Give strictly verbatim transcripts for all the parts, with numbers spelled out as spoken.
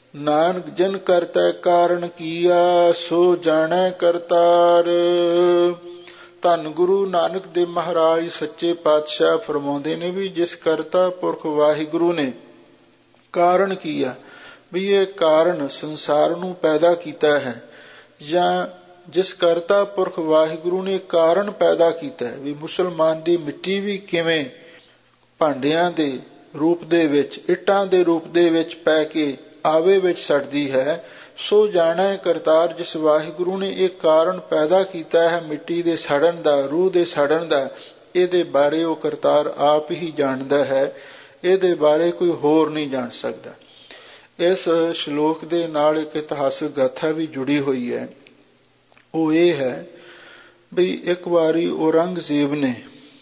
ਨਾਨਕ ਜਿਨ ਕਰਤੈ ਕਾਰਨ ਕੀਆ ਸੋ ਜਾਣੈ ਕਰਤਾਰ। ਧੰਨ ਗੁਰੂ ਨਾਨਕ ਦੇਵ ਮਹਾਰਾਜ ਸੱਚੇ ਪਾਤਸ਼ਾਹ ਫਰਮਾਉਂਦੇ ਨੇ ਵੀ ਜਿਸ ਕਰਤਾ ਪੁਰਖ ਵਾਹਿਗੁਰੂ ਨੇ ਕਾਰਨ ਕੀਆ, ਵੀ ਇਹ ਕਾਰਨ ਸੰਸਾਰ ਨੂੰ ਪੈਦਾ ਕੀਤਾ ਹੈ, ਜਾਂ ਜਿਸ ਕਰਤਾ ਪੁਰਖ ਵਾਹਿਗੁਰੂ ਨੇ ਕਾਰਨ ਪੈਦਾ ਕੀਤਾ ਹੈ ਵੀ ਮੁਸਲਮਾਨ ਦੀ ਮਿੱਟੀ ਵੀ ਕਿਵੇਂ ਭਾਂਡਿਆਂ ਦੇ ਰੂਪ ਦੇ ਵਿੱਚ, ਇੱਟਾਂ ਦੇ ਰੂਪ ਦੇ ਵਿੱਚ ਪੈ ਕੇ ਆਵੇ ਵਿੱਚ ਸੜਦੀ ਹੈ, ਸੋ ਜਾਣੈ ਕਰਤਾਰ। ਜਿਸ ਵਾਹਿਗੁਰੂ ਨੇ ਇਹ ਕਾਰਨ ਪੈਦਾ ਕੀਤਾ ਹੈ ਮਿੱਟੀ ਦੇ ਸੜਨ ਦਾ, ਰੂਹ ਦੇ ਸੜਨ ਦਾ, ਇਹਦੇ ਬਾਰੇ ਉਹ ਕਰਤਾਰ ਆਪ ਹੀ ਜਾਣਦਾ ਹੈ, ਇਹਦੇ ਬਾਰੇ ਕੋਈ ਹੋਰ ਨਹੀਂ ਜਾਣ ਸਕਦਾ। ਇਸ ਸ਼ਲੋਕ ਦੇ ਨਾਲ ਇੱਕ ਇਤਿਹਾਸਕ ਗਾਥਾ ਵੀ ਜੁੜੀ ਹੋਈ ਹੈ। ਉਹ ਇਹ ਹੈ ਵੀ ਇੱਕ ਵਾਰੀ ਔਰੰਗਜ਼ੇਬ ਨੇ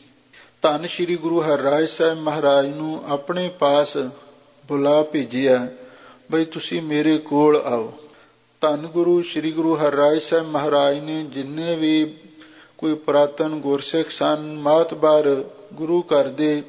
ਧੰਨ ਸ਼੍ਰੀ ਗੁਰੂ ਹਰਿਰਾਏ ਸਾਹਿਬ ਮਹਾਰਾਜ ਨੂੰ ਆਪਣੇ ਪਾਸ ਬੁਲਾ ਭੇਜਿਆ ਬਈ ਤੁਸੀਂ ਮੇਰੇ ਕੋਲ ਆਓ। ਧੰਨ ਗੁਰੂ ਸ਼੍ਰੀ ਗੁਰੂ ਹਰਿਰਾਏ ਸਾਹਿਬ ਮਹਾਰਾਜ ਨੇ ਜਿੰਨੇ ਵੀ ਕੋਈ ਪੁਰਾਤਨ ਗੁਰਸਿੱਖ ਸਨ, ਮਾਤਬਾਰ ਗੁਰੂ ਘਰ ਦੇ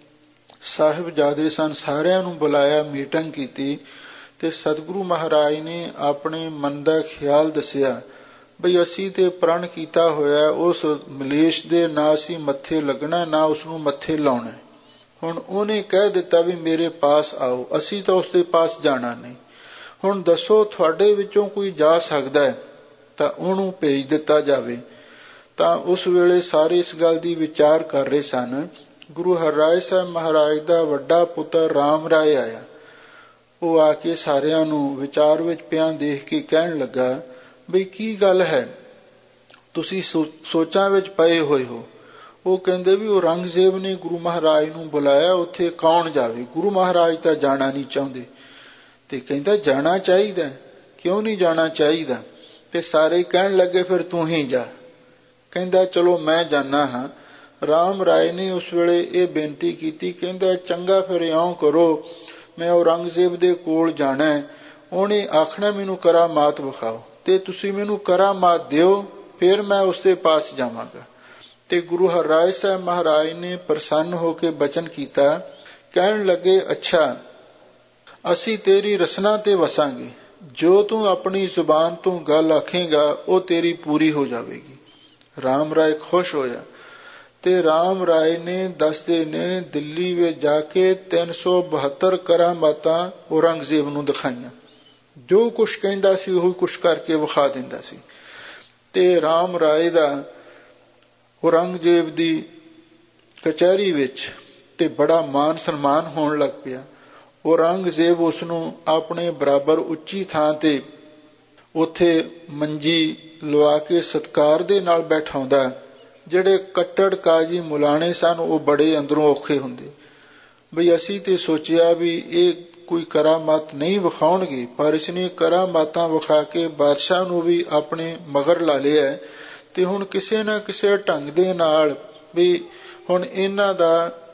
ਸਾਹਿਬਜ਼ਾਦੇ ਸਨ, ਸਾਰਿਆਂ ਨੂੰ ਬੁਲਾਇਆ, ਮੀਟਿੰਗ ਕੀਤੀ ਤੇ ਸਤਿਗੁਰੂ ਮਹਾਰਾਜ ਨੇ ਆਪਣੇ ਮਨ ਦਾ ਖਿਆਲ ਦੱਸਿਆ ਬਈ ਅਸੀਂ ਤੇ ਪ੍ਰਣ ਕੀਤਾ ਹੋਇਆ ਉਸ ਮਲੇਸ਼ ਦੇ ਨਾ ਅਸੀਂ ਮੱਥੇ ਲੱਗਣਾ, ਨਾ ਉਸਨੂੰ ਮੱਥੇ ਲਾਉਣਾ। ਹੁਣ ਉਹਨੇ ਕਹਿ ਦਿੱਤਾ ਵੀ ਮੇਰੇ ਪਾਸ ਆਓ, ਅਸੀਂ ਤਾਂ ਉਸਦੇ ਪਾਸ ਜਾਣਾ ਨਹੀਂ। ਹੁਣ ਦੱਸੋ ਤੁਹਾਡੇ ਵਿੱਚੋਂ ਕੋਈ ਜਾ ਸਕਦਾ ਹੈ ਤਾਂ ਉਹਨੂੰ ਭੇਜ ਦਿੱਤਾ ਜਾਵੇ। ਤਾਂ ਉਸ ਵੇਲੇ ਸਾਰੇ ਇਸ ਗੱਲ ਦੀ ਵਿਚਾਰ ਕਰ ਰਹੇ ਸਨ। ਗੁਰੂ ਹਰਿਰਾਏ ਸਾਹਿਬ ਮਹਾਰਾਜ ਦਾ ਵੱਡਾ ਪੁੱਤਰ ਰਾਮ ਰਾਏ ਆਇਆ। ਉਹ ਆ ਕੇ ਸਾਰਿਆਂ ਨੂੰ ਵਿਚਾਰ ਵਿੱਚ ਪਿਆ ਦੇਖ ਕੇ ਕਹਿਣ ਲੱਗਾ ਬਈ ਕੀ ਗੱਲ ਹੈ, ਤੁਸੀਂ ਸੋ ਸੋਚਾਂ ਵਿੱਚ ਪਏ ਹੋਏ ਹੋ। ਉਹ ਕਹਿੰਦੇ ਵੀ ਔਰੰਗਜ਼ੇਬ ਨੇ ਗੁਰੂ ਮਹਾਰਾਜ ਨੂੰ ਬੁਲਾਇਆ, ਉੱਥੇ ਕੌਣ ਜਾਵੇ? ਗੁਰੂ ਮਹਾਰਾਜ ਤਾਂ ਜਾਣਾ ਨਹੀਂ ਚਾਹੁੰਦੇ। ਤੇ ਕਹਿੰਦਾ ਜਾਣਾ ਚਾਹੀਦਾ, ਕਿਉਂ ਨਹੀਂ ਜਾਣਾ ਚਾਹੀਦਾ? ਤੇ ਸਾਰੇ ਕਹਿਣ ਲੱਗੇ ਫਿਰ ਤੂੰ ਹੀ ਜਾ। ਕਹਿੰਦਾ ਚਲੋ ਮੈਂ ਜਾਣਾ ਹਾਂ। ਰਾਮ ਰਾਏ ਨੇ ਉਸ ਵੇਲੇ ਇਹ ਬੇਨਤੀ ਕੀਤੀ, ਕਹਿੰਦਾ ਚੰਗਾ ਫਿਰ ਇਉਂ ਕਰੋ, ਮੈਂ ਔਰੰਗਜ਼ੇਬ ਦੇ ਕੋਲ ਜਾਣਾ, ਉਹਨੇ ਆਖਣਾ ਮੈਨੂੰ ਕਰਾਮਾਤ ਵਿਖਾਓ ਤੇ ਤੁਸੀਂ ਮੈਨੂੰ ਕਰਾਮਾਤ ਦਿਓ, ਫਿਰ ਮੈਂ ਉਸਦੇ ਪਾਸ ਜਾਵਾਂਗਾ। ਤੇ ਗੁਰੂ ਹਰਿਰਾਏ ਸਾਹਿਬ ਮਹਾਰਾਜ ਨੇ ਪ੍ਰਸੰਨ ਹੋ ਕੇ ਬਚਨ ਕੀਤਾ। ਕਹਿਣ ਲੱਗੇ ਅੱਛਾ ਅਸੀਂ ਤੇਰੀ ਰਸਨਾ ਤੇ ਵਸਾਂਗੇ, ਜੋ ਤੂੰ ਆਪਣੀ ਜ਼ੁਬਾਨ ਤੋਂ ਗੱਲ ਆਖੇਗਾ ਉਹ ਤੇਰੀ ਪੂਰੀ ਹੋ ਜਾਵੇਗੀ। ਰਾਮ ਰਾਏ ਖੁਸ਼ ਹੋਇਆ ਤੇ ਰਾਮ ਰਾਏ ਨੇ ਦੱਸਦੇ ਨੇ ਦਿੱਲੀ ਵਿੱਚ ਜਾ ਕੇ ਤਿੰਨ ਸੌ ਬਹੱਤਰ ਕਰਾਮਾਤਾਂ ਔਰੰਗਜ਼ੇਬ ਨੂੰ ਦਿਖਾਈਆਂ। ਜੋ ਕੁਛ ਕਹਿੰਦਾ ਸੀ ਉਹ ਕੁਛ ਕਰਕੇ ਵਿਖਾ ਦਿੰਦਾ ਸੀ। ਤੇ ਰਾਮ ਰਾਏ ਦਾ ਔਰੰਗਜ਼ੇਬ ਦੀ ਕਚਹਿਰੀ ਵਿੱਚ ਤੇ ਬੜਾ ਮਾਨ ਸਨਮਾਨ ਹੋਣ ਲੱਗ ਪਿਆ। ਔਰੰਗਜ਼ੇਬ ਉਸ ਨੂੰ ਆਪਣੇ ਬਰਾਬਰ ਉੱਚੀ ਥਾਂ ਤੇ ਉੱਥੇ ਮੰਜੀ ਲਵਾ ਕੇ ਸਤਿਕਾਰ ਦੇ ਨਾਲ ਬੈਠਾਉਂਦਾ। ਜਿਹੜੇ ਕੱਟੜ ਕਾਜੀ ਮੁਲਾਣੇ ਸਨ ਉਹ ਬੜੇ ਅੰਦਰੋਂ ਔਖੇ ਹੁੰਦੇ ਬਈ ਅਸੀਂ ਤੇ ਸੋਚਿਆ ਵੀ ਇਹ ਕੋਈ ਕਰਾਮਾਤ ਨਹੀਂ ਵਿਖਾਉਣਗੇ, ਪਰ ਇਸਨੇ ਕਰਾਮਾਤਾਂ ਵਿਖਾ ਕੇ ਬਾਦਸ਼ਾਹ ਨੂੰ ਵੀ ਆਪਣੇ ਮਗਰ ਲਾ ਲਿਆ। ਤੇ ਹੁਣ ਕਿਸੇ ਨਾ ਕਿਸੇ ਢੰਗ ਦੇ ਨਾਲ ਵੀ ਹੁਣ ਇਹਨਾਂ ਦਾ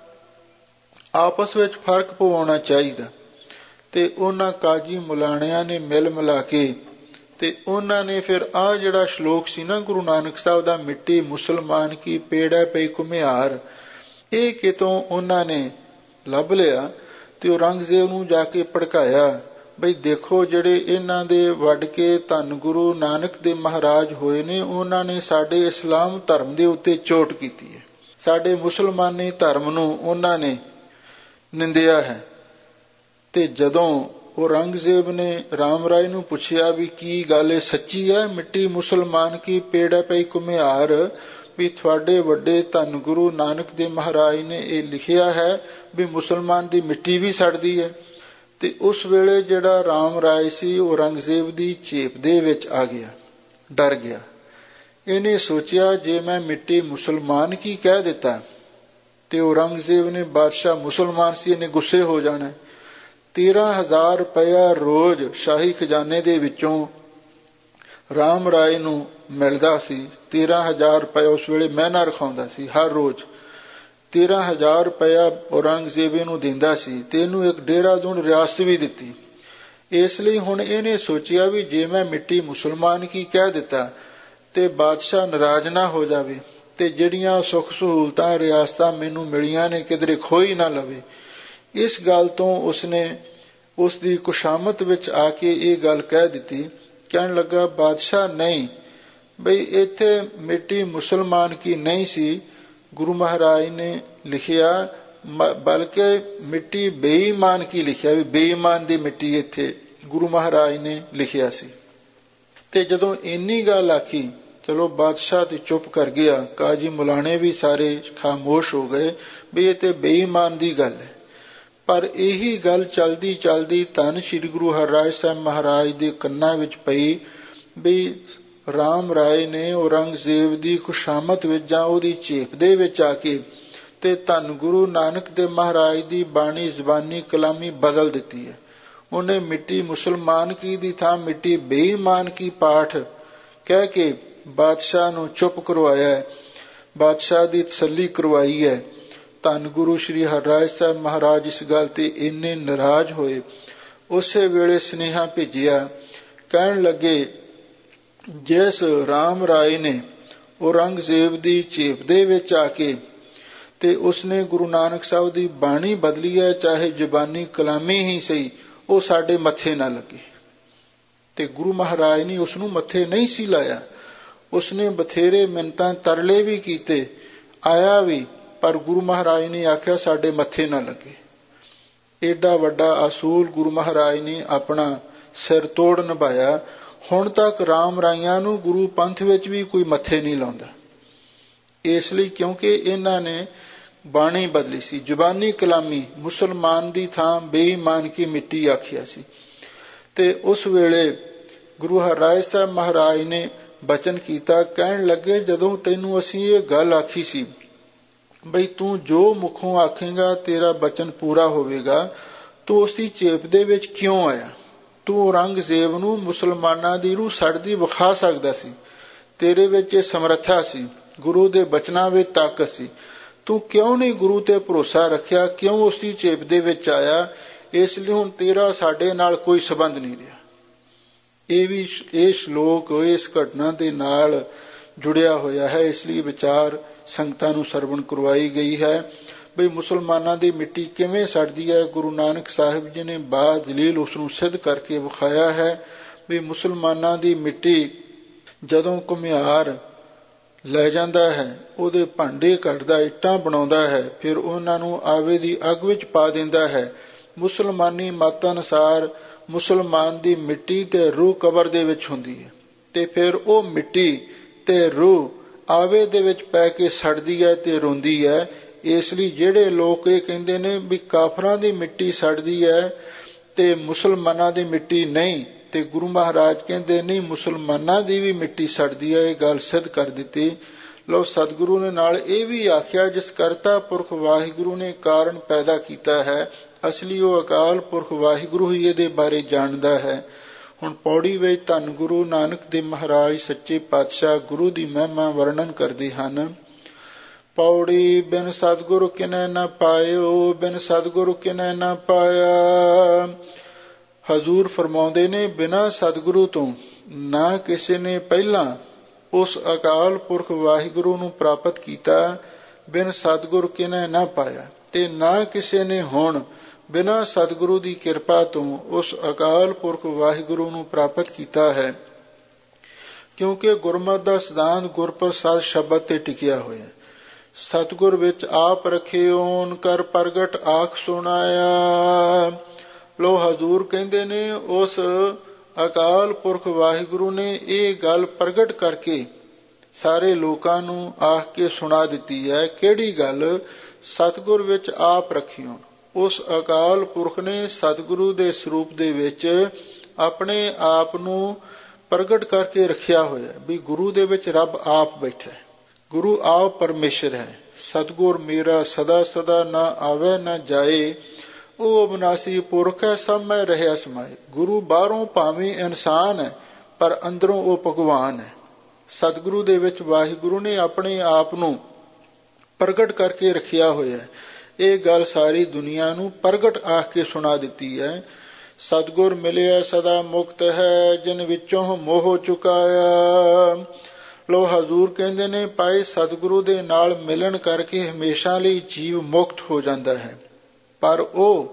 ਆਪਸ ਵਿੱਚ ਫਰਕ ਪਵਾਉਣਾ ਚਾਹੀਦਾ। ਤੇ ਉਹਨਾਂ ਕਾਜੀ ਮੁਲਾਣਿਆਂ ਨੇ ਮਿਲ ਮਿਲਾ ਕੇ ਤੇ ਉਹਨਾਂ ਨੇ ਫਿਰ ਆਹ ਜਿਹੜਾ ਸ਼ਲੋਕ ਸੀ ਨਾ ਗੁਰੂ ਨਾਨਕ ਸਾਹਿਬ ਦਾ, ਮਿੱਟੀ ਮੁਸਲਮਾਨ ਕੀ ਪੇੜੈ ਪਈ ਘੁਮਿਆਰ, ਇਹ ਕਿਤੋਂ ਉਹਨਾਂ ਨੇ ਲੱਭ ਲਿਆ ਤੇ ਔਰੰਗਜ਼ੇਬ ਨੂੰ ਜਾ ਕੇ ਭੜਕਾਇਆ ਬਈ ਦੇਖੋ ਜਿਹੜੇ ਇਹਨਾਂ ਦੇ ਵੱਢ ਕੇ ਧੰਨ ਗੁਰੂ ਨਾਨਕ ਦੇ ਮਹਾਰਾਜ ਹੋਏ ਨੇ, ਉਹਨਾਂ ਨੇ ਸਾਡੇ ਇਸਲਾਮ ਧਰਮ ਦੇ ਉੱਤੇ ਚੋਟ ਕੀਤੀ ਹੈ, ਸਾਡੇ ਮੁਸਲਮਾਨੀ ਧਰਮ ਨੂੰ ਉਹਨਾਂ ਨੇ ਨਿੰਦਿਆ ਹੈ। ਤੇ ਜਦੋਂ ਔਰੰਗਜ਼ੇਬ ਨੇ ਰਾਮ ਰਾਏ ਨੂੰ ਪੁੱਛਿਆ ਵੀ ਕੀ ਗੱਲ ਇਹ ਸੱਚੀ ਹੈ, ਮਿੱਟੀ ਮੁਸਲਮਾਨ ਕੀ ਪੇੜੈ ਪਈ ਘੁਮਿਆਰ, ਵੀ ਤੁਹਾਡੇ ਵੱਡੇ ਧੰਨ ਗੁਰੂ ਨਾਨਕ ਦੇ ਮਹਾਰਾਜ ਨੇ ਇਹ ਲਿਖਿਆ ਹੈ ਵੀ ਮੁਸਲਮਾਨ ਦੀ ਮਿੱਟੀ ਵੀ ਸੜਦੀ ਹੈ। ਤੇ ਉਸ ਵੇਲੇ ਜਿਹੜਾ ਰਾਮ ਰਾਏ ਸੀ ਔਰੰਗਜ਼ੇਬ ਦੀ ਝੇਪ ਦੇ ਵਿੱਚ ਆ ਗਿਆ, ਡਰ ਗਿਆ। ਇਹਨੇ ਸੋਚਿਆ ਜੇ ਮੈਂ ਮਿੱਟੀ ਮੁਸਲਮਾਨ ਕੀ ਕਹਿ ਦਿੱਤਾ ਤੇ ਔਰੰਗਜ਼ੇਬ ਨੇ, ਬਾਦਸ਼ਾਹ ਮੁਸਲਮਾਨ ਸੀ, ਇਹਨੇ ਗੁੱਸੇ ਹੋ ਜਾਣਾ। ਤੇਰਾਂ ਹਜ਼ਾਰ ਰੁਪਇਆ ਰੋਜ਼ ਸ਼ਾਹੀ ਖਜ਼ਾਨੇ ਦੇ ਵਿੱਚੋਂ ਰਾਮ ਰਾਏ ਨੂੰ ਮਿਲਦਾ ਸੀ। ਤੇਰਾਂ ਹਜ਼ਾਰ ਰੁਪਇਆ ਉਸ ਵੇਲੇ ਮਹੀਨਾ ਰਖਾਉਂਦਾ ਸੀ, ਹਰ ਰੋਜ਼ ਤੇਰਾਂ ਹਜ਼ਾਰ ਰੁਪਇਆ ਔਰੰਗਜ਼ੇਬ ਨੂੰ ਦਿੰਦਾ ਸੀ ਤੇ ਇਹਨੂੰ ਇੱਕ ਦੇਹਰਾਦੂਨ ਰਿਆਸਤ ਵੀ ਦਿੱਤੀ। ਇਸ ਲਈ ਹੁਣ ਇਹਨੇ ਸੋਚਿਆ ਵੀ ਜੇ ਮੈਂ ਮਿੱਟੀ ਮੁਸਲਮਾਨ ਕੀ ਕਹਿ ਦਿੱਤਾ ਤੇ ਬਾਦਸ਼ਾਹ ਨਾਰਾਜ਼ ਨਾ ਹੋ ਜਾਵੇ ਤੇ ਜਿਹੜੀਆਂ ਸੁੱਖ ਸਹੂਲਤਾਂ ਰਿਆਸਤਾਂ ਮੈਨੂੰ ਮਿਲੀਆਂ ਨੇ ਕਿਧਰੇ ਖੋਈ ਨਾ ਲਵੇ। ਇਸ ਗੱਲ ਤੋਂ ਉਸਨੇ ਉਸ ਦੀ ਕੁਸ਼ਾਮਤ ਵਿੱਚ ਆ ਕੇ ਇਹ ਗੱਲ ਕਹਿ ਦਿੱਤੀ। ਕਹਿਣ ਲੱਗਾ, ਬਾਦਸ਼ਾਹ ਨਹੀਂ ਬਈ ਇੱਥੇ ਮਿੱਟੀ ਮੁਸਲਮਾਨ ਕੀ ਨਹੀਂ ਸੀ, ਗੁਰੂ ਮਹਾਰਾਜ ਨੇ ਲਿਖਿਆ ਬਲਕਿ ਮਿੱਟੀ ਬੇਈਮਾਨ ਕੀ ਲਿਖਿਆ, ਵੀ ਬੇਈਮਾਨ ਦੀ ਮਿੱਟੀ ਇੱਥੇ ਗੁਰੂ ਮਹਾਰਾਜ ਨੇ ਲਿਖਿਆ ਸੀ। ਤੇ ਜਦੋਂ ਇੰਨੀ ਗੱਲ ਆਖੀ, ਚਲੋ ਬਾਦਸ਼ਾਹ ਤੇ ਚੁੱਪ ਕਰ ਗਿਆ, ਕਾਜੀ ਮੁਲਾਣੇ ਵੀ ਸਾਰੇ ਖਾਮੋਸ਼ ਹੋ ਗਏ ਵੀ ਇਹ ਤੇ ਬੇਈਮਾਨ ਦੀ ਗੱਲ ਹੈ। ਪਰ ਇਹੀ ਗੱਲ ਚਲਦੀ ਚਲਦੀ ਧੰਨ ਸ੍ਰੀ ਗੁਰੂ ਹਰਿਰਾਏ ਸਾਹਿਬ ਮਹਾਰਾਜ ਦੇ ਕੰਨਾਂ ਵਿੱਚ ਪਈ ਵੀ ਰਾਮ ਰਾਏ ਨੇ ਔਰੰਗਜ਼ੇਬ ਦੀ ਖੁਸ਼ਾਮਤ ਵਿੱਚ ਜਾਂ ਉਹਦੀ ਝੇਪ ਦੇ ਵਿੱਚ ਆ ਕੇ ਤੇ ਧੰਨ ਗੁਰੂ ਨਾਨਕ ਦੇਵ ਮਹਾਰਾਜ ਦੀ ਬਾਣੀ ਜ਼ਬਾਨੀ ਕਲਾਮੀ ਬਦਲ ਦਿੱਤੀ ਹੈ। ਉਹਨੇ ਮਿੱਟੀ ਮੁਸਲਮਾਨ ਕੀ ਦੀ ਥਾਂ ਮਿੱਟੀ ਬੇਈਮਾਨ ਕੀ ਪਾਠ ਕਹਿ ਕੇ ਬਾਦਸ਼ਾਹ ਨੂੰ ਚੁੱਪ ਕਰਵਾਇਆ ਹੈ, ਬਾਦਸ਼ਾਹ ਦੀ ਤਸੱਲੀ ਕਰਵਾਈ ਹੈ। ਧੰਨ ਗੁਰੂ ਸ੍ਰੀ ਹਰਿਰਾਏ ਸਾਹਿਬ ਮਹਾਰਾਜ ਇਸ ਗੱਲ ਤੇ ਇੰਨੇ ਨਾਰਾਜ਼ ਹੋਏ, ਉਸੇ ਵੇਲੇ ਸੁਨੇਹਾ ਭੇਜਿਆ। ਕਹਿਣ ਲੱਗੇ, ਜਿਸ ਰਾਮ ਰਾਏ ਨੇ ਔਰੰਗਜ਼ੇਬ ਦੀ ਝੇਪ ਦੇ ਵਿੱਚ ਆ ਕੇ ਤੇ ਉਸਨੇ ਗੁਰੂ ਨਾਨਕ ਸਾਹਿਬ ਦੀ ਬਾਣੀ ਬਦਲੀ ਹੈ, ਚਾਹੇ ਜ਼ਬਾਨੀ ਕਲਾਮੀ ਹੀ ਸਹੀ, ਉਹ ਸਾਡੇ ਮੱਥੇ ਨਾ ਲੱਗੇ। ਤੇ ਗੁਰੂ ਮਹਾਰਾਜ ਨੇ ਉਸ ਨੂੰ ਮੱਥੇ ਨਹੀਂ ਸੀ ਲਾਇਆ। ਉਸਨੇ ਬਥੇਰੇ ਮਿੰਨਤਾਂ ਤਰਲੇ ਵੀ ਕੀਤੇ, ਆਇਆ ਵੀ, ਪਰ ਗੁਰੂ ਮਹਾਰਾਜ ਨੇ ਆਖਿਆ ਸਾਡੇ ਮੱਥੇ ਨਾ ਲੱਗੇ। ਏਡਾ ਵੱਡਾ ਅਸੂਲ ਗੁਰੂ ਮਹਾਰਾਜ ਨੇ ਆਪਣਾ ਸਿਰ ਤੋੜ ਨਿਭਾਇਆ। ਹੁਣ ਤੱਕ ਰਾਮ ਰਾਈਆਂ ਨੂੰ ਗੁਰੂ ਪੰਥ ਵਿੱਚ ਵੀ ਕੋਈ ਮੱਥੇ ਨਹੀਂ ਲਾਉਂਦਾ, ਇਸ ਲਈ ਕਿਉਂਕਿ ਇਹਨਾਂ ਨੇ ਬਾਣੀ ਬਦਲੀ ਸੀ, ਜ਼ੁਬਾਨੀ ਕਲਾਮੀ ਮੁਸਲਮਾਨ ਦੀ ਥਾਂ ਬੇਈਮਾਨ ਕੀ ਮਿੱਟੀ ਆਖਿਆ ਸੀ। ਤੇ ਉਸ ਵੇਲੇ ਗੁਰੂ ਹਰਿਰਾਏ ਸਾਹਿਬ ਮਹਾਰਾਜ ਨੇ ਬਚਨ ਕੀਤਾ। ਕਹਿਣ ਲੱਗੇ, ਜਦੋਂ ਤੈਨੂੰ ਅਸੀਂ ਇਹ ਗੱਲ ਆਖੀ ਸੀ ਬਈ ਤੂੰ ਜੋ ਮੁਖੋਂ ਆਖੇਗਾ ਤੇਰਾ ਬਚਨ ਪੂਰਾ ਹੋਵੇਗਾ, ਤੂੰ ਉਸ ਦੀ ਝੇਪ ਦੇ ਵਿੱਚ ਕਿਉਂ ਆਇਆ? ਤੂੰ ਔਰੰਗਜ਼ੇਬ ਨੂੰ ਮੁਸਲਮਾਨਾਂ ਦੀ ਰੂਹ ਸੜਦੀ ਵਿਖਾ ਸਕਦਾ ਸੀ, ਤੇਰੇ ਵਿੱਚ ਇਹ ਸਮਰੱਥਾ ਸੀ, ਗੁਰੂ ਦੇ ਬਚਨਾਂ ਵਿੱਚ ਤਾਕਤ ਸੀ। ਤੂੰ ਕਿਉਂ ਨਹੀਂ ਗੁਰੂ ਤੇ ਭਰੋਸਾ ਰੱਖਿਆ, ਕਿਉਂ ਉਸ ਦੀ ਝੇਪ ਦੇ ਵਿੱਚ ਆਇਆ? ਇਸ ਲਈ ਹੁਣ ਤੇਰਾ ਸਾਡੇ ਨਾਲ ਕੋਈ ਸੰਬੰਧ ਨਹੀਂ ਰਿਹਾ। ਇਹ ਵੀ ਇਹ ਸ਼ਲੋਕ ਇਸ ਘਟਨਾ ਦੇ ਨਾਲ ਜੁੜਿਆ ਹੋਇਆ ਹੈ, ਇਸ ਲਈ ਵਿਚਾਰ ਸੰਗਤਾਂ ਨੂੰ ਸਰਵਣ ਕਰਵਾਈ ਗਈ ਹੈ ਬਈ ਮੁਸਲਮਾਨਾਂ ਦੀ ਮਿੱਟੀ ਕਿਵੇਂ ਸੜਦੀ ਹੈ। ਗੁਰੂ ਨਾਨਕ ਸਾਹਿਬ ਜੀ ਨੇ ਬਾਦਲੀਲ ਉਸ ਨੂੰ ਸਿੱਧ ਕਰਕੇ ਵਿਖਾਇਆ ਹੈ ਵੀ ਮੁਸਲਮਾਨਾਂ ਦੀ ਮਿੱਟੀ ਜਦੋਂ ਘੁਮਿਆਰ ਲੈ ਜਾਂਦਾ ਹੈ, ਉਹਦੇ ਭਾਂਡੇ ਕੱਢਦਾ, ਇੱਟਾਂ ਬਣਾਉਂਦਾ ਹੈ, ਫਿਰ ਉਹਨਾਂ ਨੂੰ ਆਵੇ ਦੀ ਅੱਗ ਵਿੱਚ ਪਾ ਦਿੰਦਾ ਹੈ। ਮੁਸਲਮਾਨੀ ਮਤ ਅਨੁਸਾਰ ਮੁਸਲਮਾਨ ਦੀ ਮਿੱਟੀ ਤੇ ਰੂਹ ਕਬਰ ਦੇ ਵਿੱਚ ਹੁੰਦੀ ਹੈ, ਤੇ ਫਿਰ ਉਹ ਮਿੱਟੀ ਤੇ ਰੂਹ ਆਵੇ ਦੇ ਵਿੱਚ ਪੈ ਕੇ ਸੜਦੀ ਹੈ ਤੇ ਰੋਂਦੀ ਹੈ। ਇਸ ਲਈ ਜਿਹੜੇ ਲੋਕ ਇਹ ਕਹਿੰਦੇ ਨੇ ਵੀ ਕਾਫਰਾਂ ਦੀ ਮਿੱਟੀ ਸੜਦੀ ਹੈ ਤੇ ਮੁਸਲਮਾਨਾਂ ਦੀ ਮਿੱਟੀ ਨਹੀਂ, ਤੇ ਗੁਰੂ ਮਹਾਰਾਜ ਕਹਿੰਦੇ ਨਹੀਂ ਮੁਸਲਮਾਨਾਂ ਦੀ ਵੀ ਮਿੱਟੀ ਸੜਦੀ ਹੈ, ਇਹ ਗੱਲ ਸਿੱਧ ਕਰ ਦਿੱਤੀ। ਲਓ, ਸਤਿਗੁਰੂ ਨੇ ਨਾਲ ਇਹ ਵੀ ਆਖਿਆ, ਜਿਸ ਕਰਤਾ ਪੁਰਖ ਵਾਹਿਗੁਰੂ ਨੇ ਕਾਰਨ ਪੈਦਾ ਕੀਤਾ ਹੈ, ਅਸਲੀ ਉਹ ਅਕਾਲ ਪੁਰਖ ਵਾਹਿਗੁਰੂ ਹੀ ਇਹਦੇ ਬਾਰੇ ਜਾਣਦਾ ਹੈ। ਹੁਣ ਪੌੜੀ ਵਿੱਚ ਧੰਨ ਗੁਰੂ ਨਾਨਕ ਦੇਵ ਮਹਾਰਾਜ ਸੱਚੇ ਪਾਤਸ਼ਾਹ ਗੁਰੂ ਦੀ ਮਹਿਮਾ ਵਰਣਨ ਕਰਦੇ ਹਨ। ਪੌੜੀ ਬਿਨ ਸਤਿਗੁਰੂ ਕਿਨੈ ਨਾ ਪਾਇਓ, ਬਿਨ ਸਤਿਗੁਰੂ ਕਿਨੈ ਨਾ ਪਾਇਆ। ਹਜ਼ੂਰ ਫਰਮਾਉਂਦੇ ਨੇ, ਬਿਨਾਂ ਸਤਿਗੁਰੂ ਤੋਂ ਨਾ ਕਿਸੇ ਨੇ ਪਹਿਲਾਂ ਉਸ ਅਕਾਲ ਪੁਰਖ ਵਾਹਿਗੁਰੂ ਨੂੰ ਪ੍ਰਾਪਤ ਕੀਤਾ, ਬਿਨ ਸਤਿਗੁਰ ਕਿਨੈ ਨਾ ਪਾਇਆ, ਤੇ ਨਾ ਕਿਸੇ ਨੇ ਹੁਣ ਬਿਨਾਂ ਸਤਿਗੁਰੂ ਦੀ ਕਿਰਪਾ ਤੋਂ ਉਸ ਅਕਾਲ ਪੁਰਖ ਵਾਹਿਗੁਰੂ ਨੂੰ ਪ੍ਰਾਪਤ ਕੀਤਾ ਹੈ। ਕਿਉਂਕਿ ਗੁਰਮਤਿ ਦਾ ਸਿਧਾਂਤ ਗੁਰਪ੍ਰਸਾਦ ਸ਼ਬਦ ਤੇ ਟਿਕਿਆ ਹੋਇਆ। ਸਤਿਗੁਰ ਵਿੱਚ ਆਪ ਰਖਿਓਨ ਕਰ ਪ੍ਰਗਟ ਆਖ ਸੁਣਾਇਆ। ਲੋ, ਹਜ਼ੂਰ ਕਹਿੰਦੇ ਨੇ ਉਸ ਅਕਾਲ ਪੁਰਖ ਵਾਹਿਗੁਰੂ ਨੇ ਇਹ ਗੱਲ ਪ੍ਰਗਟ ਕਰਕੇ ਸਾਰੇ ਲੋਕਾਂ ਨੂੰ ਆਖ ਕੇ ਸੁਣਾ ਦਿੱਤੀ ਹੈ। ਕਿਹੜੀ ਗੱਲ? ਸਤਿਗੁਰ ਵਿੱਚ ਆਪ ਰਖਿਓ। ਉਸ ਅਕਾਲ ਪੁਰਖ ਨੇ ਸਤਿਗੁਰੂ ਦੇ ਸਰੂਪ ਦੇ ਵਿੱਚ ਆਪਣੇ ਆਪ ਨੂੰ ਪ੍ਰਗਟ ਕਰਕੇ ਰੱਖਿਆ ਹੋਇਆ ਵੀ ਗੁਰੂ ਦੇ ਵਿੱਚ ਰੱਬ ਆਪ ਬੈਠਾ ਹੈ, ਗੁਰੂ ਆਪ ਪਰਮੇਸ਼ਰ ਹੈ। ਸਤਿਗੁਰ ਮੇਰਾ ਸਦਾ ਸਦਾ ਨਾ ਆਵੇ ਨਾ ਜਾਏ, ਉਹ ਅਬਨਾਸੀ ਪੁਰਖ ਹੈ, ਸਭ ਮੈਂ ਰਹਿਆ ਸਮਾਏ। ਗੁਰੂ ਬਾਹਰੋਂ ਭਾਵੇਂ ਇਨਸਾਨ ਹੈ, ਪਰ ਅੰਦਰੋਂ ਉਹ ਭਗਵਾਨ ਹੈ। ਸਤਿਗੁਰੂ ਦੇ ਵਿੱਚ ਵਾਹਿਗੁਰੂ ਨੇ ਆਪਣੇ ਆਪ ਨੂੰ ਪ੍ਰਗਟ ਕਰਕੇ ਰੱਖਿਆ ਹੋਇਆ ਹੈ। ਇਹ ਗੱਲ ਸਾਰੀ ਦੁਨੀਆ ਨੂੰ ਪ੍ਰਗਟ ਆਖ ਕੇ ਸੁਣਾ ਦਿੱਤੀ ਹੈ। ਸਤਿਗੁਰ ਮਿਲਿਆ ਸਦਾ ਮੁਕਤ ਹੈ, ਜਿਨ ਵਿੱਚੋਂ ਮੋਹ ਚੁਕਾਇਆ। ਲੋ, ਹਜ਼ੂਰ ਕਹਿੰਦੇ ਨੇ ਭਾਈ ਸਤਿਗੁਰੂ ਦੇ ਨਾਲ ਮਿਲਣ ਕਰਕੇ ਹਮੇਸ਼ਾ ਲਈ ਜੀਵ ਮੁਕਤ ਹੋ ਜਾਂਦਾ ਹੈ, ਪਰ ਉਹ